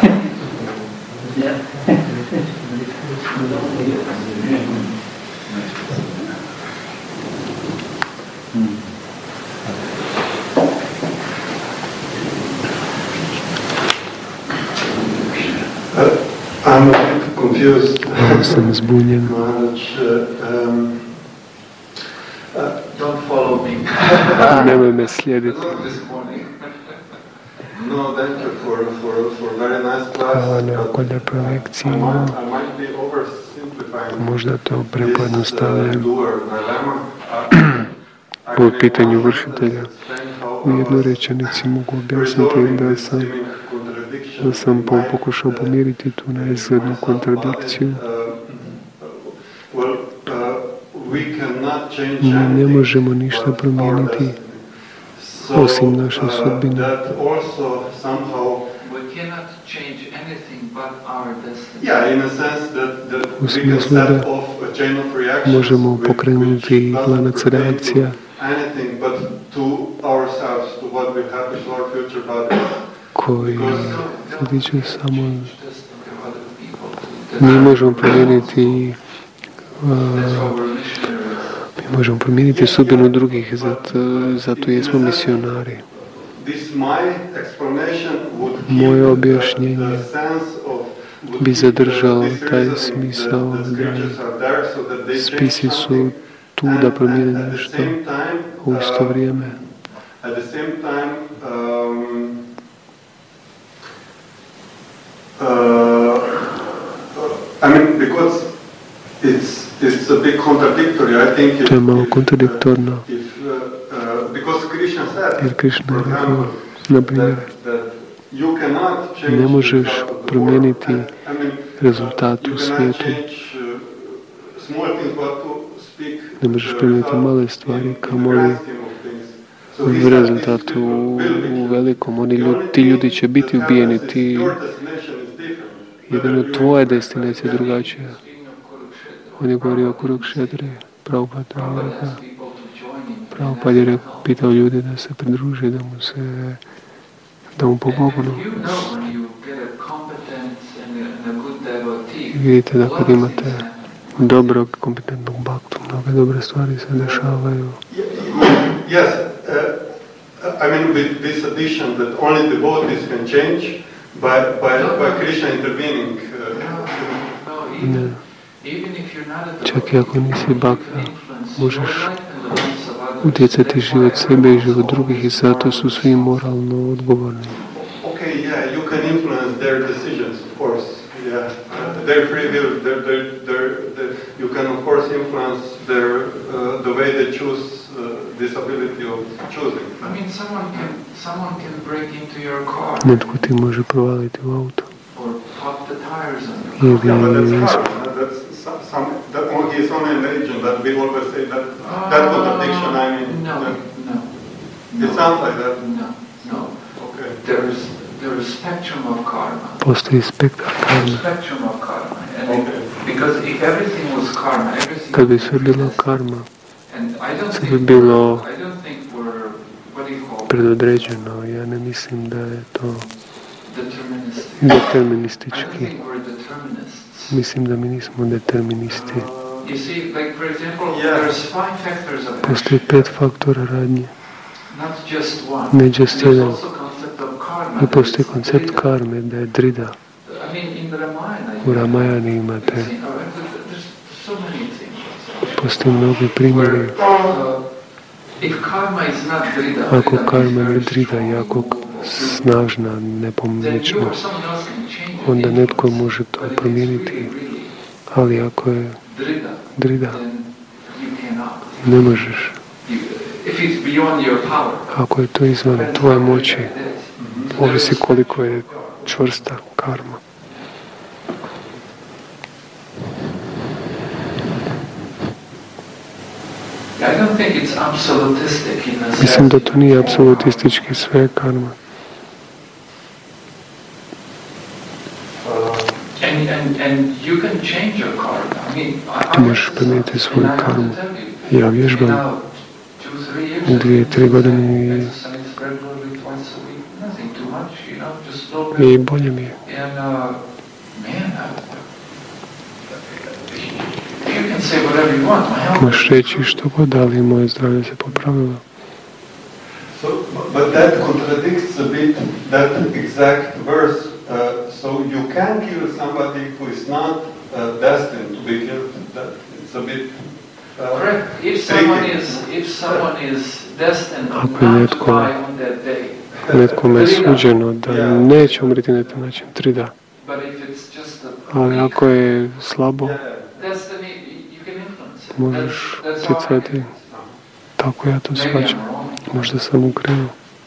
I'm a bit confused. Sam zbunjen. Don't follow me. Nemoj me slijediti. No, thank you for very nice class. Hvala na oko lijepoj lekciji. I might be oversimplifying. Možda to prepojednostavljam. Po pitanju vršitelja. U jednoj rečenici mogu objasniti da sam pokušao pomiriti tu neizglednu kontradikciju. Mi ne možemo ništa promijeniti osim naše sudbine. U smislu da možemo pokrenuti lanac reakcija koji se tiče samo mi možemo promijeniti sudbinu drugih, zato jesmo misionari. Moje objašnjenje bi zadržalo taj smisao da spisi su tu da promijene nešto u isto vrijeme. I mean, because it's a bit contradictory. I think to je malo kontradiktorno. Because Krishna said, Jer Krishna for je rekao, example, na primjer, that you cannot change ne možeš the result of the promijeniti world. I mean, rezultate u you cannot svijetu. change small things, but to speak Ne možeš the promijeniti result male stvari, in kamoli grand scheme of things. So these are rezultat these people will be u killed. velikom. The only Ti ljudi thing će biti that ubijeni, happens is ti your destination is different. jedino Whether tvoja you- destinacija je drugačija. On je govorio o Kurukšetri, Prabhupada je rekao. Prabhupada je pitao ljude da se pridruže, da mu pomognu. Vidite da kad imate dobrog, kompetentnog bhaktu, mnoge dobre stvari se dešavaju. Yes, I mean with this addition that only devotees can change by Krishna intervening. Ne. Čak i ako nisi bhakta, možeš utjecati život sebe i život drugih i zato su svi moralno odgovorni. Okay, yeah, you can influence their decisions, of course. Yeah, their free will. You can of course influence the way they choose this ability of choosing. I mean, someone can break into your car Netko ti može provaliti u auto. or pop the tires on your car. Ili Yeah, but that's hard. He's only an agent that we always say that contradiction. I mean, No. it sounds like that. No. Okay. There is spectrum of karma. Postoji spektar karme. Spectrum of karma. And Okay. because if everything was karma, everything Kad bi would sve be bilo destined. karma, And I don't sve think bi bilo I don't think we're what do you call predodređeno. Ja ne mislim da je to deterministic. I deterministički. don't think we're determinists. Mislim da mi nismo deterministi. You see, like for example, Yeah. there's 5 factors of Postoji action, 5 faktora radnje. not just one. Ne just There's jedan. also concept of karma. I postoji that is koncept drida. karme, da je drida. I mean, in the Ramayana, U Ramajani imate, there's so many things. postoji mnogi primjeri. If karma is not drida, Ako drida karma is je very drida, strong, jako snažna, then you nepomična, or someone else can change it, onda netko influence, može to but if it's promijeniti. really Ali ako je drida, drida, then you cannot. ne možeš. If it's beyond your power, Ako je to izvan tvoje moći, ovisi koliko je čvrsta karma. I don't think it's absolutistic in a Mislim da sense. to nije apsolutistički sve karma. And you can change your karma. I mean, Ti možeš promijeniti svoju karmu. Ja vježbam 2-3 godine i bolje mi je. And you can say whatever you want. My health Možeš reći što god, ali moje zdravlje se popravilo. So, but that contradicts a bit that exact verse. So you can kill somebody who is not destined to be killed. That it's a bit. correct. If someone is destined Ako not je to netko- die on that day, Netkome je suđeno da neće umriti na taj način, 3 da. but if it's just a Ali ako je slabo, Yeah. destiny, you can influence it. možeš That's how I utjecati. think. Tako ja to Maybe shvaćam. I'm wrong. Možda sam u krivu.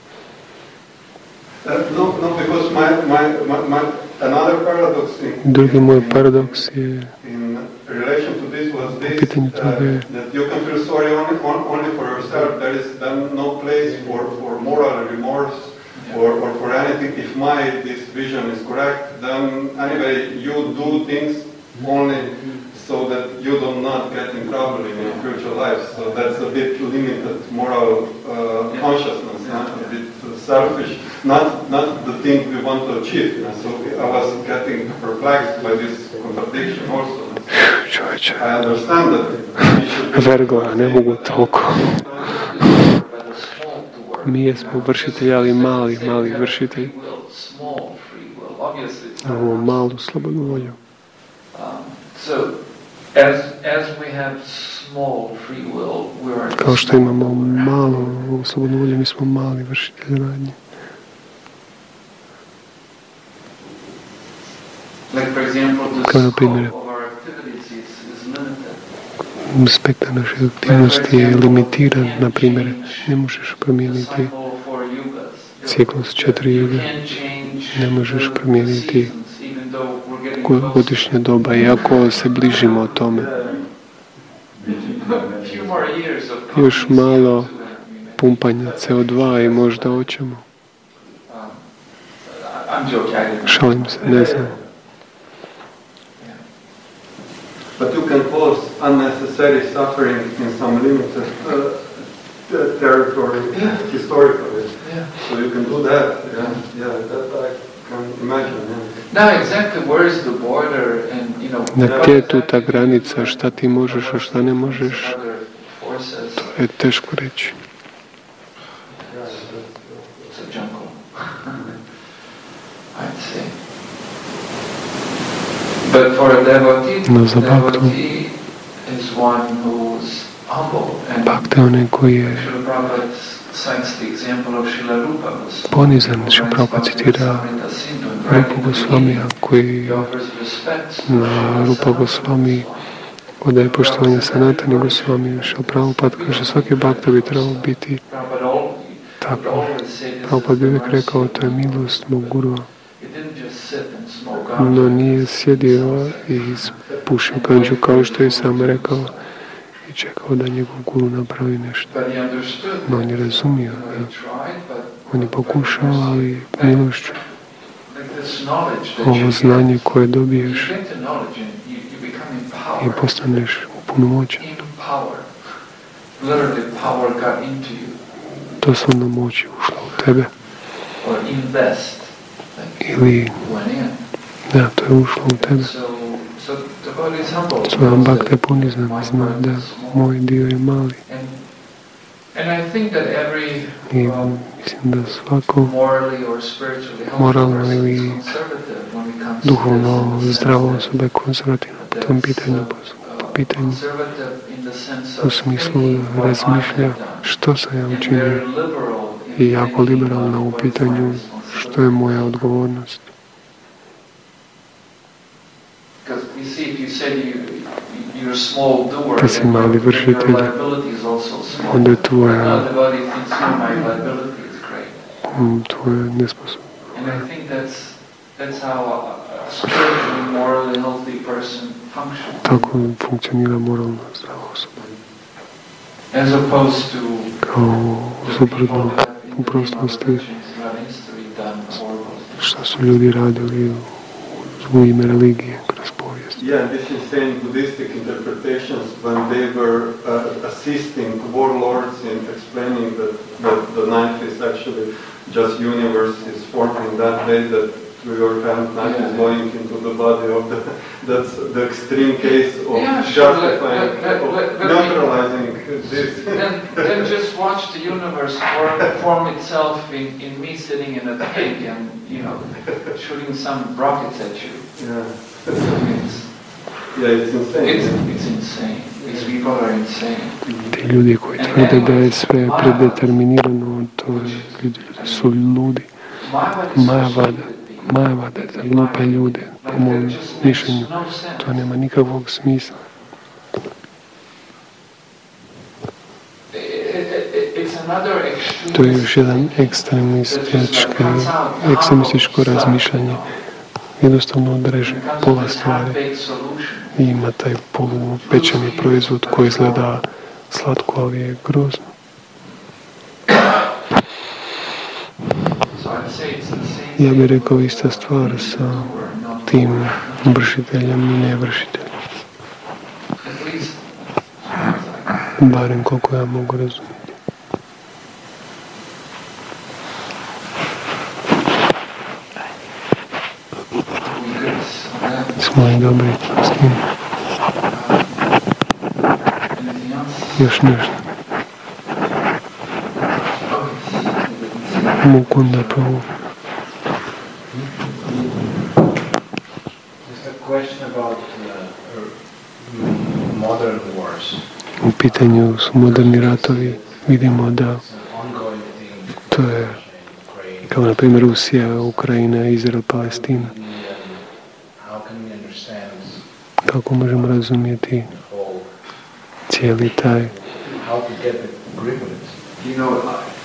No, because another paradox Drugi moj paradoks je in relation to this was this, Pitanje toga je- that you can feel sorry only for yourself. There is then no place for moral remorse or for anything. If this vision is correct, then anyway you do things only so that you do not get in trouble in your future life. So that's a bit limited moral consciousness, a bit selfish, not the thing we want to achieve. So I was getting perplexed by this contradiction also. Čovječe, I understand that we should be vergla, ne mogu toliko. Mi jesmo vršitelji, ali mali vršitelji. Imamo malu slobodnu volju. So, as we have small free will, we are Kao što imamo malu slobodnu volju, mi smo mali vršitelji radnje. like for example, the Kao na scope primjer, of our spektar naše aktivnosti je limitiran, na primjer, ne možeš promijeniti ciklus 4 juga, ne možeš promijeniti godišnje doba, iako se bližimo tome. Još malo pumpanja CO2 i možda hoćemo. Šalim se, ne znam. But you can cause unnecessary suffering in some limited territory historically. So you can do that. Yeah, that I can imagine. Now exactly where is the border and Gdje je tu ta granica, šta ti možeš, a šta ne možeš, to je teško reći. It's a jungle. I'd say. But for a devotee is one who's humble. And Bhakta je onaj koji je Srila Prabhupada cites the example of Srila Rupa Goswami. ponizan, što Prabhupada citira Rupa Gosvamija, koji na Rupa Gosvami odaje poštovanje Sanatani Gosvami. Što Prabhupada kaže, svaki bhakta bi trebao biti tako. Prabhupada bi uvijek rekao, to je milost mog gurua. No nije sjedio i pušio kanđu, kao što je sam rekao, i čekao da njegov guru napravi nešto. No on je razumio i on je pokušao, ali milošću. Ovo znanje koje dobiješ i postaneš punomoćan. To su onda moći ušla u tebe. Ili da, to je ušlo u tebe. Svojom bhakta je ponizan, zna da moj dio je mali. I mislim da svako moralno ili duhovno zdravo osoba je konzervativna po tom pitanju, u smislu razmišlja što sam ja učinio i jako liberalna u pitanju što je moja odgovornost. Kad si mali vršitelj, onda je tvoja nesposobnost. Tako funkcionira moralna zdrava osoba. Kao suprotno u prošlosti što su ljudi radili u ime religije kroz povijest. Yeah, this is saying Buddhistic interpretations when they were assisting warlords in explaining that the ninth is actually just universe is formed in that way that your ninth is going into the body of the, that's the extreme case of justifying, of neutralizing this. then just watch the universe form itself in me sitting in a pig and, shooting some rockets at you. It's insane. It's insane. These people are insane. Ti ljudi koji tvrde da je sve predeterminirano, to ljudi su ludi. Majavada je da lupa ljude, po mom mišljenju. To nema nikakvog smisla. To je još jedan ekstremističko razmišljanje. Jednostavno odreže pola stvari i ima taj polupečeni proizvod koji izgleda slatko, ali je grozno. Ja bih rekao ista stvar sa tim vršiteljem i nevršiteljem. Barem koliko ja mogu razumjeti. Smo li dobri s tim? Još nešto. Mukunda Prabhu. U pitanju su moderni ratovi, vidimo da to je kao na primjer Rusija, Ukrajina, Izrael, Palestina. Kako možemo razumjeti cijeli taj. How to get a grip on it. You know,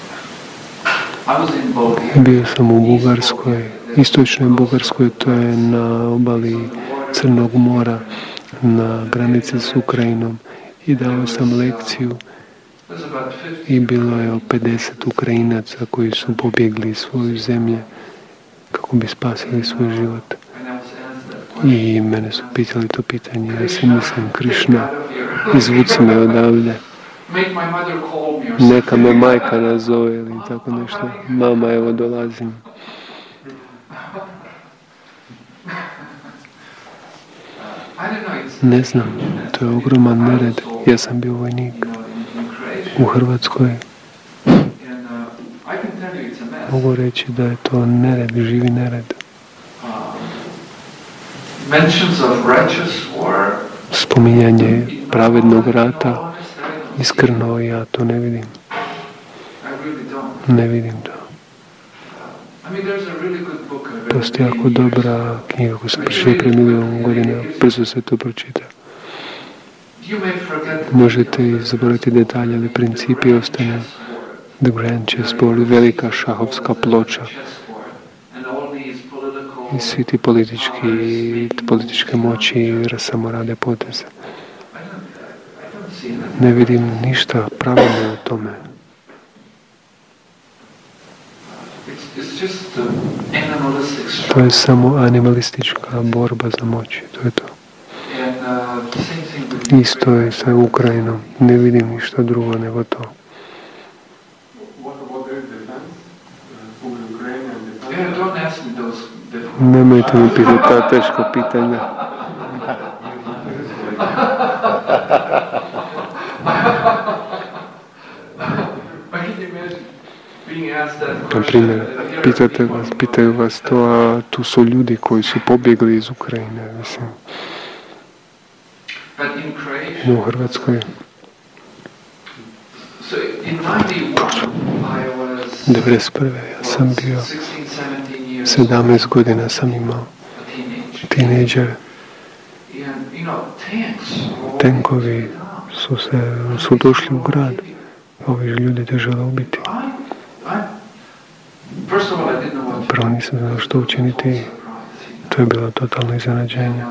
I was in Bulgaria. Bio sam u Bugarskoj, istočnoj Bugarskoj, to je na obali Crnog mora, na granici s Ukrajinom, i dao sam lekciju i bilo je 50 Ukrajinaca koji su pobjegli iz svoje zemlje kako bi spasili svoj život. I mene su pitali to pitanje, ja si mislim, Krišna, izvuci me odavde. Neka me majka nazove ili tako nešto. Mama, evo dolazim. Ne znam, to je ogroman nered. Ja sam bio vojnik u Hrvatskoj. Mogu reći da je to nered, živi nered. Spominjanje pravednog rata, iskreno ja to ne vidim. Ne vidim to. Postoji jako dobra knjiga koju sam pročitao prije milion godina, brzo se to pročita. Možete zaboraviti detalje, ali principi ostane. The Grand Chessboard, velika šahovska ploča. I svi ti političke moći samo rade poteze. Ne vidim ništa pravilno u tome. To je samo animalistička borba za moć, to je to. Isto je sa Ukrajinom, ne vidim ništa drugo nego to. Nemojte mi pitati ta teška pitanja. Na primjer, pitaju vas to, a tu su ljudi koji su pobjegli iz Ukrajine, mislim. U Hrvatskoj. 1991. ja sam bio 17 godina sam imao, tinejdžer. Tenkovi su došli u grad, ovi ljudi te žele ubiti. Prvo nisam znao što učiniti, to je bilo totalno iznenađenje.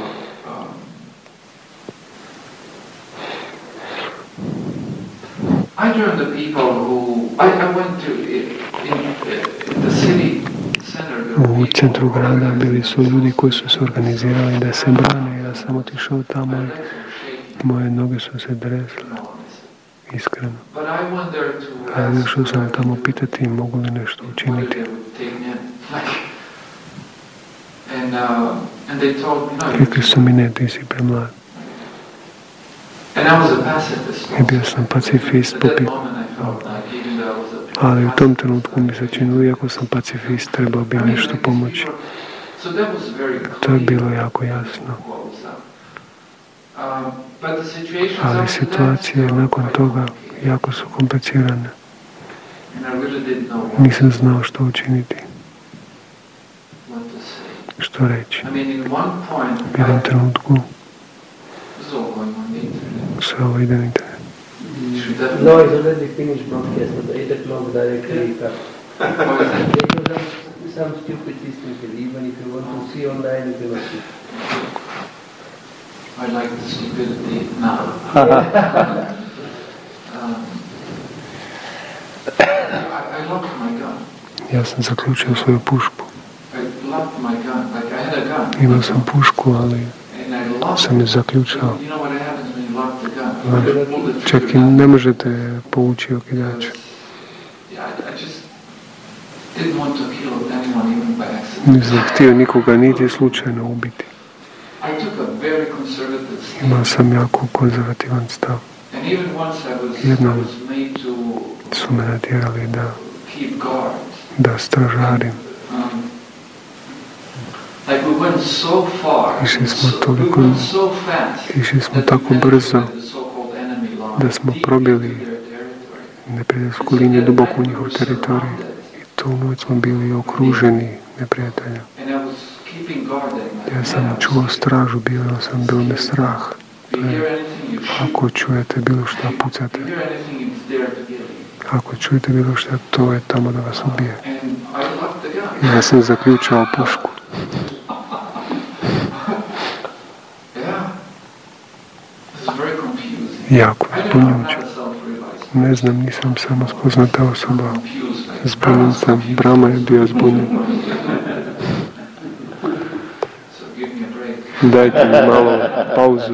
U centru grada bili su ljudi koji su se organizirali da se brane. Ja sam otišao tamo i moje noge su se dresle, iskreno. A išao sam tamo pitati mogu li nešto učiniti. Rekli su mi ne, ti si premlad. I bio sam pacifist po pitanju. Ali u tom trenutku mi se činilo, iako sam pacifist, trebao bi nešto pomoći. To je bilo jako jasno. Ali situacije nakon toga jako su komplicirane. Nisam znao što učiniti. Što reći. U jednom trenutku sve ovo ide na internet. No, it's already finished broadcast at 8 o'clock directly. They do some stupid system, even if you want to see online, you cannot see. I like the stupidity now. I locked my gun. Ja sam zaključio svoju pušku. I locked my gun, like I had a gun. Imao sam pušku, ali sam je zaključao. You know what happens when you lock the gun? Čak i ne možete povući okidač. Nisam htio nikoga niti slučajno ubiti. Imao sam jako konzervativan stav. Jednom su me natjerali da stražarim. Išli smo tako brzo da smo probili neprijateljsku liniju duboko u njihov teritorij i tu noć smo bili okruženi neprijatelja. Ja sam čuo stražu, bilo me strah. Ako čujete bilo šta, pucate. If you hear anything, it's there to kill you. Ako čujete bilo šta, to je tamo da vas ubije. And I locked the gun. Ja sam zaključao pušku. Yeah. This is very confusing. Jako I don't know, I'm zbunjujuće. not a self-realized. Ne znam, nisam samo spoznata osoba. Confused, like, Zbunjen sam. Brahma je bio zbunjen. so give me a break. Dajte mi malo pauzu.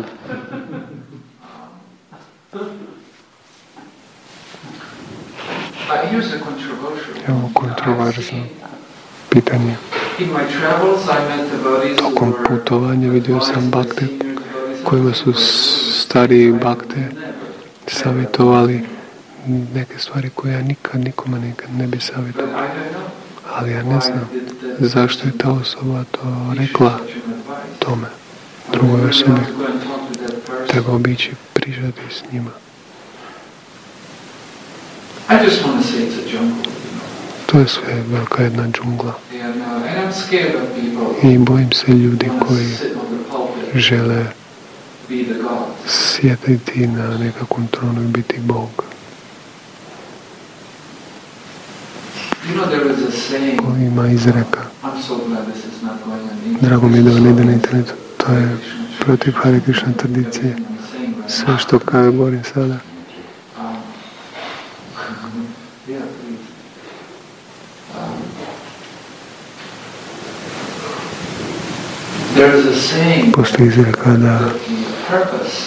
Here's a controversial Evo kontroverzno pitanje. In my travels, I met devotees who Tokom were putovanja vidio sam bakte kojima su stariji bakte savjetovali neke stvari koje ja nikad nikome nikad ne bi but savjetovao. I don't know Ali ja ne znam zašto je ta osoba to rekla tome, drugoj osobi. Trebao bi ići pričati s njima. I just want to say it's a jungle. To je sve velika jedna džungla. And I'm scared of people I bojim se ljudi who want to koji sit on the pulpit, žele be the God. sjediti na nekakvom tronu i biti Bog. You know, there is a saying, Koji ima izreka. I'm so glad this is not going on the internet. Drago mi je da on ide na internetu. To je protiv Hare Krishna tradicije. Sve što govorim sada. Yeah, please. There is a saying Postoji izreka da that the purpose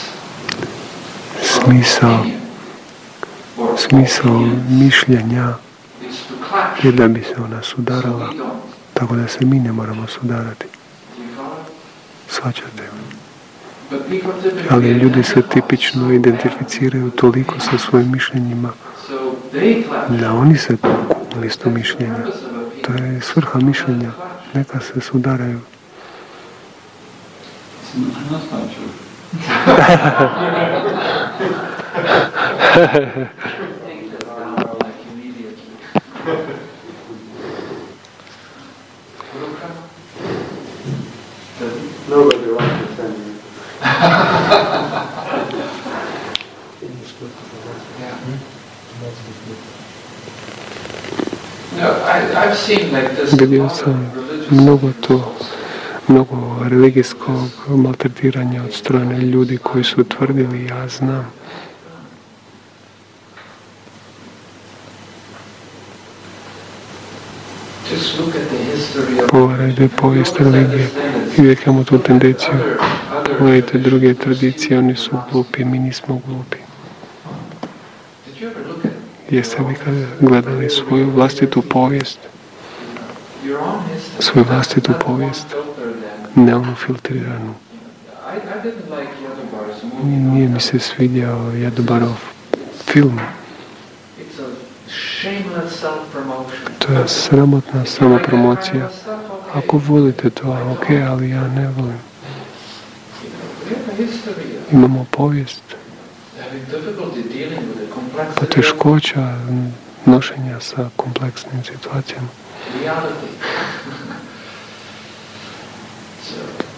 smisao mišljenja is to clash, je da bi se ona so sudarala, we don't. tako da se mi ne moramo sudarati. Do you follow? Shvaćate? But people typically Ali ljudi se identify tipično so identificiraju toliko sa svojim mišljenjima So they clash. da oni se tuku listu mišljenja. Purpose of a To people je svrha mišljenja. Neka se sudaraju. That's not true. take that down like immediately. Nobody wants to send me. No, I've seen like this. Vidio sam mnogo religijskog maltretiranja od strane ljudi koji su tvrdili ja znam. Just look at the history of Pogledajte povijest religije i uvijek imamo tu tendenciju. Pogledajte druge tradicije, oni su glupi, mi nismo glupi. Did you ever look at Jeste vi kad gledali svoju vlastitu povijest, your own history? svoju vlastitu povijest, ne onu filtriranu? I didn't like Yadubar's movie. Nije mi se svidio Jadubarov film. It's a shameless self-promotion. To je sramotna samopromocija. Ako volite to, ok, ali ja ne volim. We have a history of Imamo povijest, having difficulty dealing with the complexity of poteškoća nošenja sa kompleksnim situacijama. reality. So,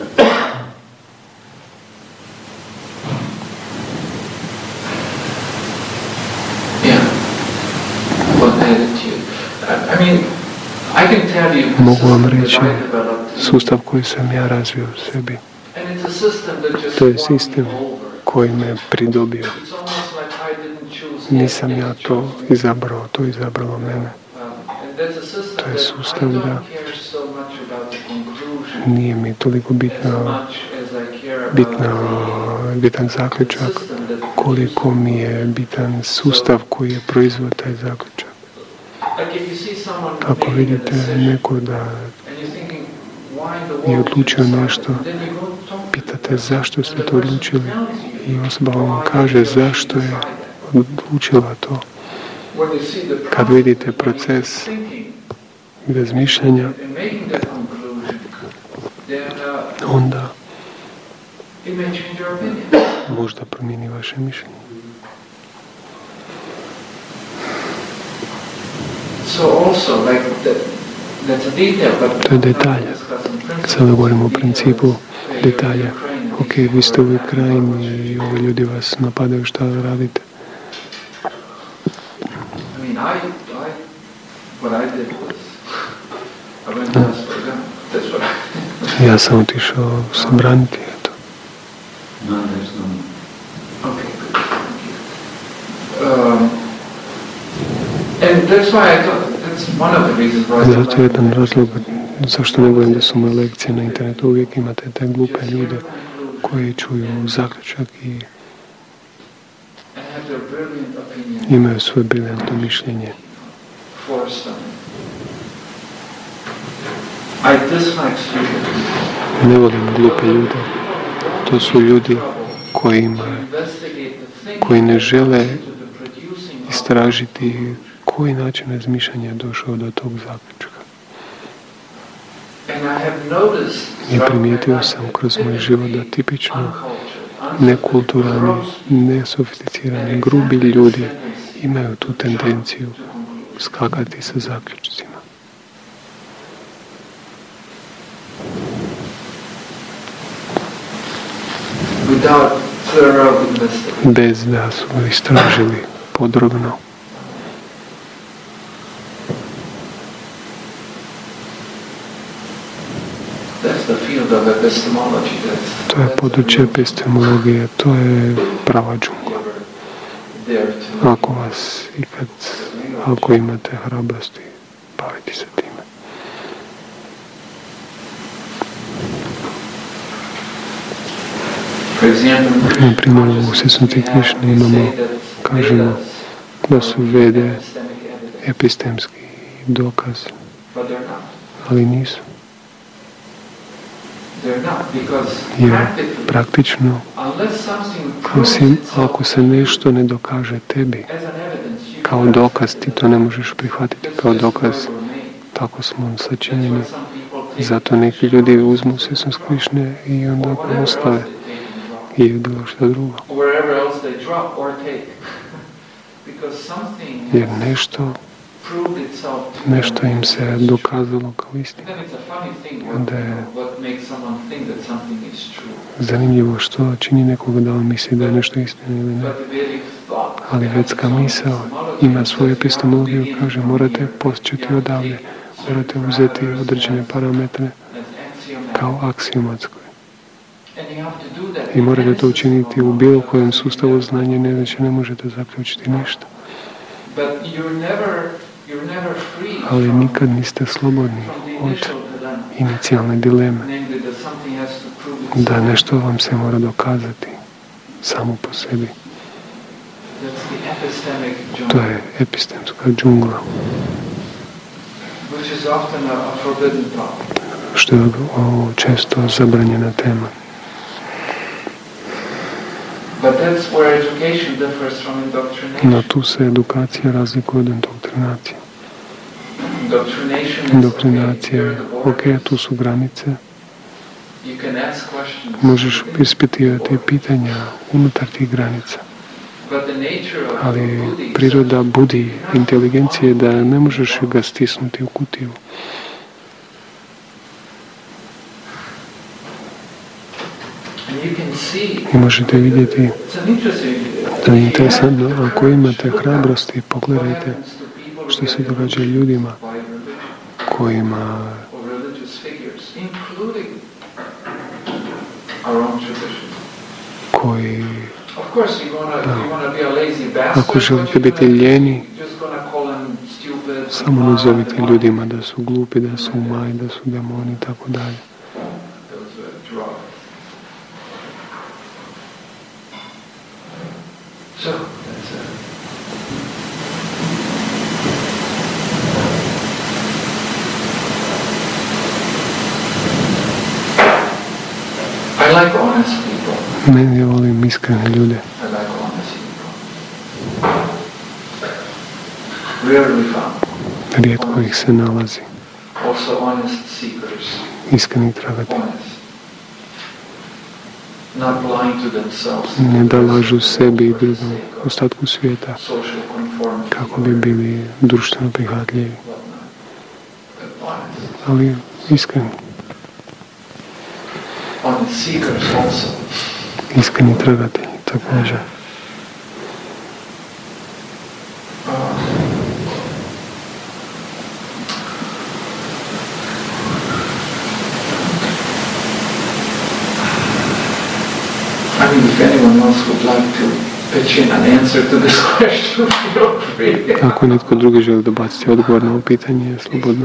yeah. What attitude? I mean, I can tell you the Mogu vam system reći that I developed. sustav koji sam ja razvio u sebi. And it's a system that just To je won sistem me over. koji me pridobio. It's almost like I didn't choose Nisam it, ja it's to chosen. izabrao, to je izabralo mene. And that's a system To je that sustav I da don't care so much about the conclusion Nije mi toliko as bitno, much as I care about bitan the zaključak, system that koliko mi je bitan sustav koji je proizveo taj zaključak. like if you see someone Ako making a vidite decision neko da and you're thinking why in the je world odlučio you decided, nešto, then you go talk to pitate zašto ste the to person odlučili tells you i osoba vam why kaže he or she zašto je decided. odlučila to. When you see the Kad process vidite when he's proces thinking razmišljanja, and making that conclusion, then onda it may change your opinion. možda promijeni vaše mišljenje. So also, like that's a detail, but To je detalj. Sada govorimo o principu detalja. ok, vi ste u ovoj krajini i ovi ljudi vas napadaju, šta radite? Ja sam otišao se braniti, eto. Zato je jedan razlog zašto ne govorim da su moje lekcije na internetu. Uvijek imate te glupe ljude koji čuju zaključak i imaju svoje briljantno mišljenje. Ne volim glupe ljude. To su ljudi koji ne žele istražiti koji način razmišljanja je došao do tog zaključka. I primijetio sam kroz moj život da tipično nekulturalni, nesofisticirani, grubi ljudi imaju tu tendenciju skakati sa zaključcima. Bez da su istražili podrobno. To je područje epistemologije, to je prava džungla. Ako imate hrabrosti, baviti se time. Na primjer, u Sesnuti Krišne kažemo da su Vede epistemski dokaz, ali nisu. Jer praktično, osim ako se nešto ne dokaže tebi, kao dokaz ti to ne možeš prihvatiti kao dokaz, tako smo sačinjeni. Zato neki ljudi uzmu Sesnu Krišne i onda ostave ili bilo što drugo. Jer nešto im se dokazalo kao istina. Onda je zanimljivo što čini nekoga da on misli da je nešto istina ili ne. Ali vedska misao ima svoju epistemologiju, kaže morate početi odavde, morate uzeti određene parametre kao aksiomatsko. I morate to učiniti u bilo kojem sustavu znanja, inače ne možete zaključiti ništa. Ali nikad niste slobodni od inicijalne dileme, da nešto vam se mora dokazati samo po sebi. To je epistemska džungla, što je često zabranjena tema. No tu se edukacija razlikuje od indoktrinacije. Indoktrinacija, ok, tu su granice. Možeš ispitivati pitanja unutar tih granica. Ali priroda budi inteligencije da ne možeš ga stisnuti u kutiju. I možete vidjeti, to je interesantno, ako imate hrabrosti, pogledajte što se događa ljudima koji ako želite biti ljeni, samo nazovite ljudima da su glupi, da su umaji, da su demoni i tako dalje. Meni volim iskrene ljude. Rijetko ih se nalazi. Iskreni tragatelji. Ne da lažu sebi i drugom ostatku svijeta kako bi bili društveno prihvatljivi. Ali iskreni. on the seekers also. Iskreni tragatelji također. I mean, if anyone else would like to pitch in an answer to this question, feel free. Ako netko drugi želi dobaciti odgovor na ovo pitanje, je slobodno.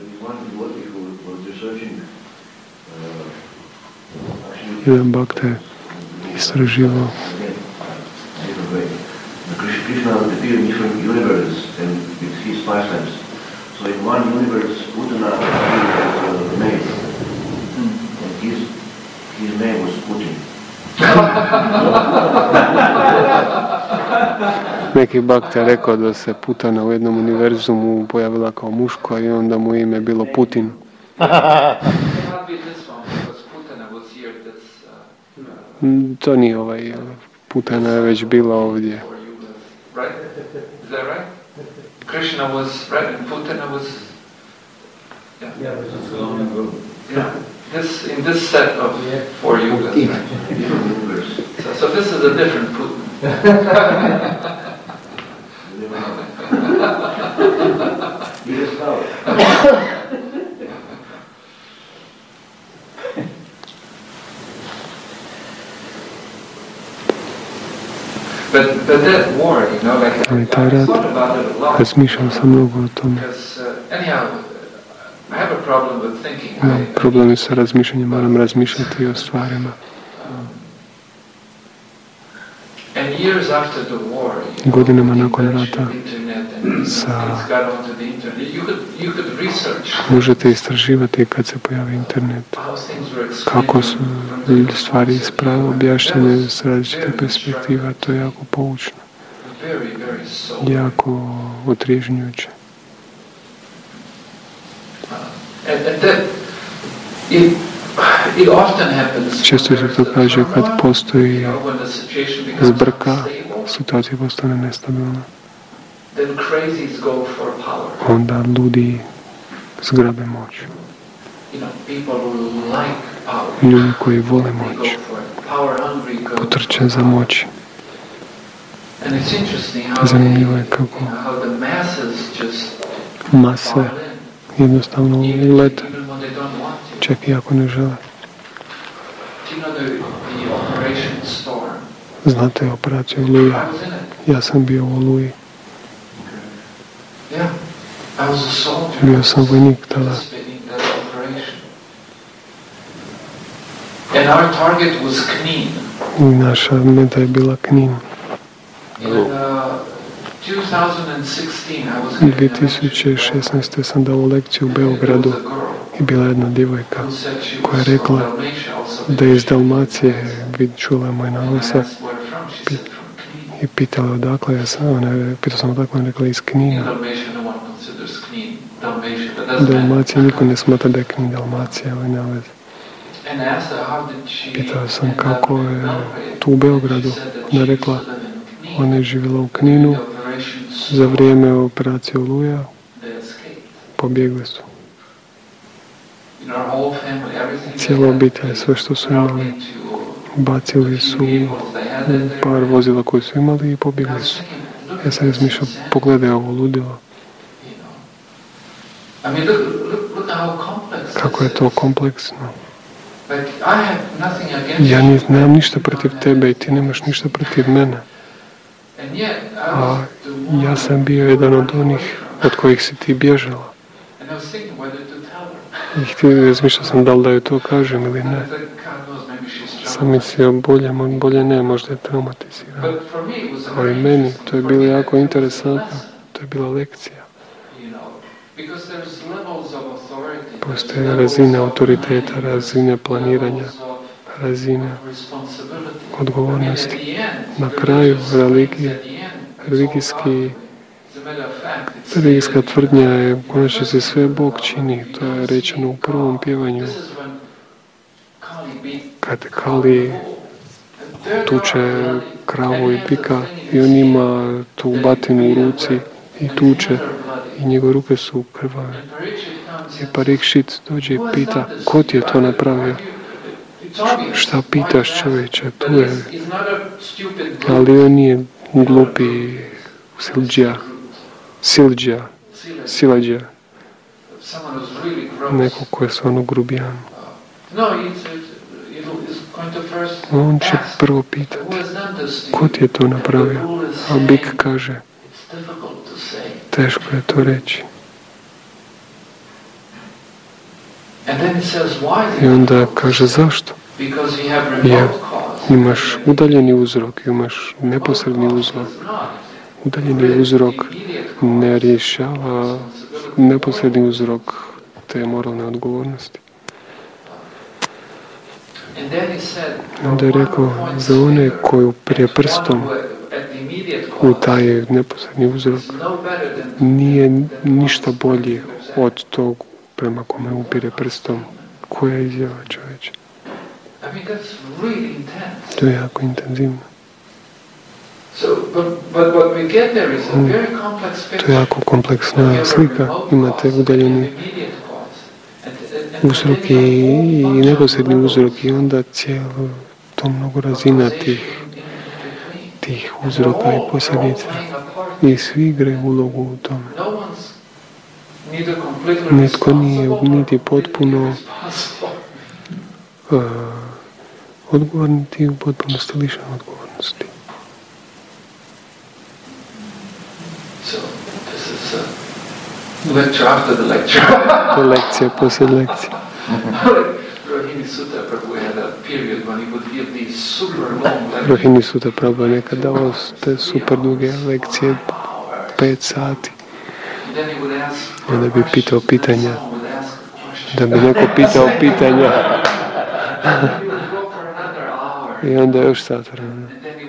Jedan bhakta je istraživao Krishna appeared in different universes and with his pastimes. So in one universe, Putana appeared as a male, and his name was Putin. Neki bhakta je rekao da se Putana u jednom univerzumu pojavila kao muško i onda mu ime bilo Putin. To nije ovaj, Putana je već bila ovdje. Right? Is that right? Krishna was right and Putana was. Yeah. Yeah. In this set of 4 yugas. Right? So this is a different Putin. But that war, you know, like I thought about it a lot. Razmišljam sam mnogo o tome. Because anyhow, I have a problem with thinking. Imam problem sa razmišljanjem, moram razmišljati o stvarima. And years after the war, Godinama nakon rata možete istraživati kad se pojavi internet kako su stvari ispravo objašnjene s različite perspektiva. To je jako poučno, jako otriježnjujuće. Često se to kaže kad postoji zbrka, situacija postane nestabilna. Onda ludi zgrabe moć. Ljudi koji vole moć potrče za moć. Zanimljivo je kako mase jednostavno ulete, čak i ako ne žele. Znate operaciju Oluja? Ja sam bio u Oluji. Bio sam vojnik tada. I naša meta je bila Knin. 2016. sam dao lekciju u Beogradu i bila jedna djevojka koja je rekla da je iz Dalmacije, čula moj naglasak i pitala odakle, pitao sam odakle, ona rekla iz Knina. Dalmacija, niko ne smatra da je Knin Dalmacija, ali nema veze. Pitao sam kako je tu u Beogradu. Ona rekla, ona je živjela u Kninu, za vrijeme operacije Oluja pobjegli su. Cijela obitelj, sve što su imali, bacili su par vozila koje su imali i pobjegli su. Ja sam razmišljao, pogledaj ovo ludilo. Kako je to kompleksno. Ja nemam ništa protiv tebe i ti nemaš ništa protiv mene. A ja sam bio jedan od onih od kojih si ti bježala. I razmišljao sam da li da joj to kažem ili ne. Sam mislio bolje ne, možda je traumatizirano. Ali meni to je bilo jako interesantno. To je bila lekcija. Postoje razine autoriteta, razine planiranja, razine odgovornosti. Na kraju religijska tvrdnja je u konačnici sve Bog čini. To je rečeno u prvom pjevanju. Kad Kali tuče kravu i bika i on ima tu batinu u ruci i tuče i njegove ruke su krvave. I Parikšit dođe i pita, ko ti je to napravio? šta pitaš čovječa, tu je. Ali on nije glupi silađa, neko ko je stvarno grubijan. On će prvo pitati, ko ti je to napravio? A bik kaže, teško je to reći. I onda kaže, zašto? Jer imaš udaljeni uzrok, imaš neposredni uzrok. Udaljeni uzrok ne rješava neposredni uzrok te moralne odgovornosti. Onda je rekao, za one koji upire prstom u taj neposredni uzrok, nije ništa bolje od tog prema kome upire prstom. Koja je izjava čovječa? To je jako intenzivno. To je jako kompleksna slika. Imate udaljeni uzrok i neposredni uzrok i onda cijelo to mnogo razina tih uzroka i posljedica. I svi igraju ulogu u tome. Netko nije niti potpuno odgovoran, niti u potpunosti lišen odgovornosti. Lecture after the lecture. To je lekcija poslije lekcije. Rohini Sutta Prabhu nekad davao te super duge lekcije, 5 sati. Onda bi pitao pitanja. Da bi neko pitao pitanja. I onda još sat vremena.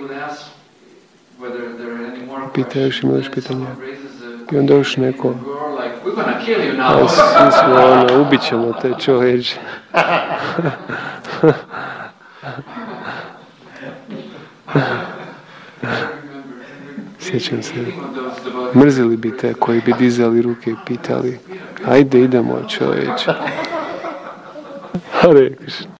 Pita još, ima još pitanja. I onda još neko. A svi smo ubit ćemo te čovječe. Sjećam se. Mrzili bi te koji bi dizali ruke i pitali, ajde idemo čovječe. Hare Krishna.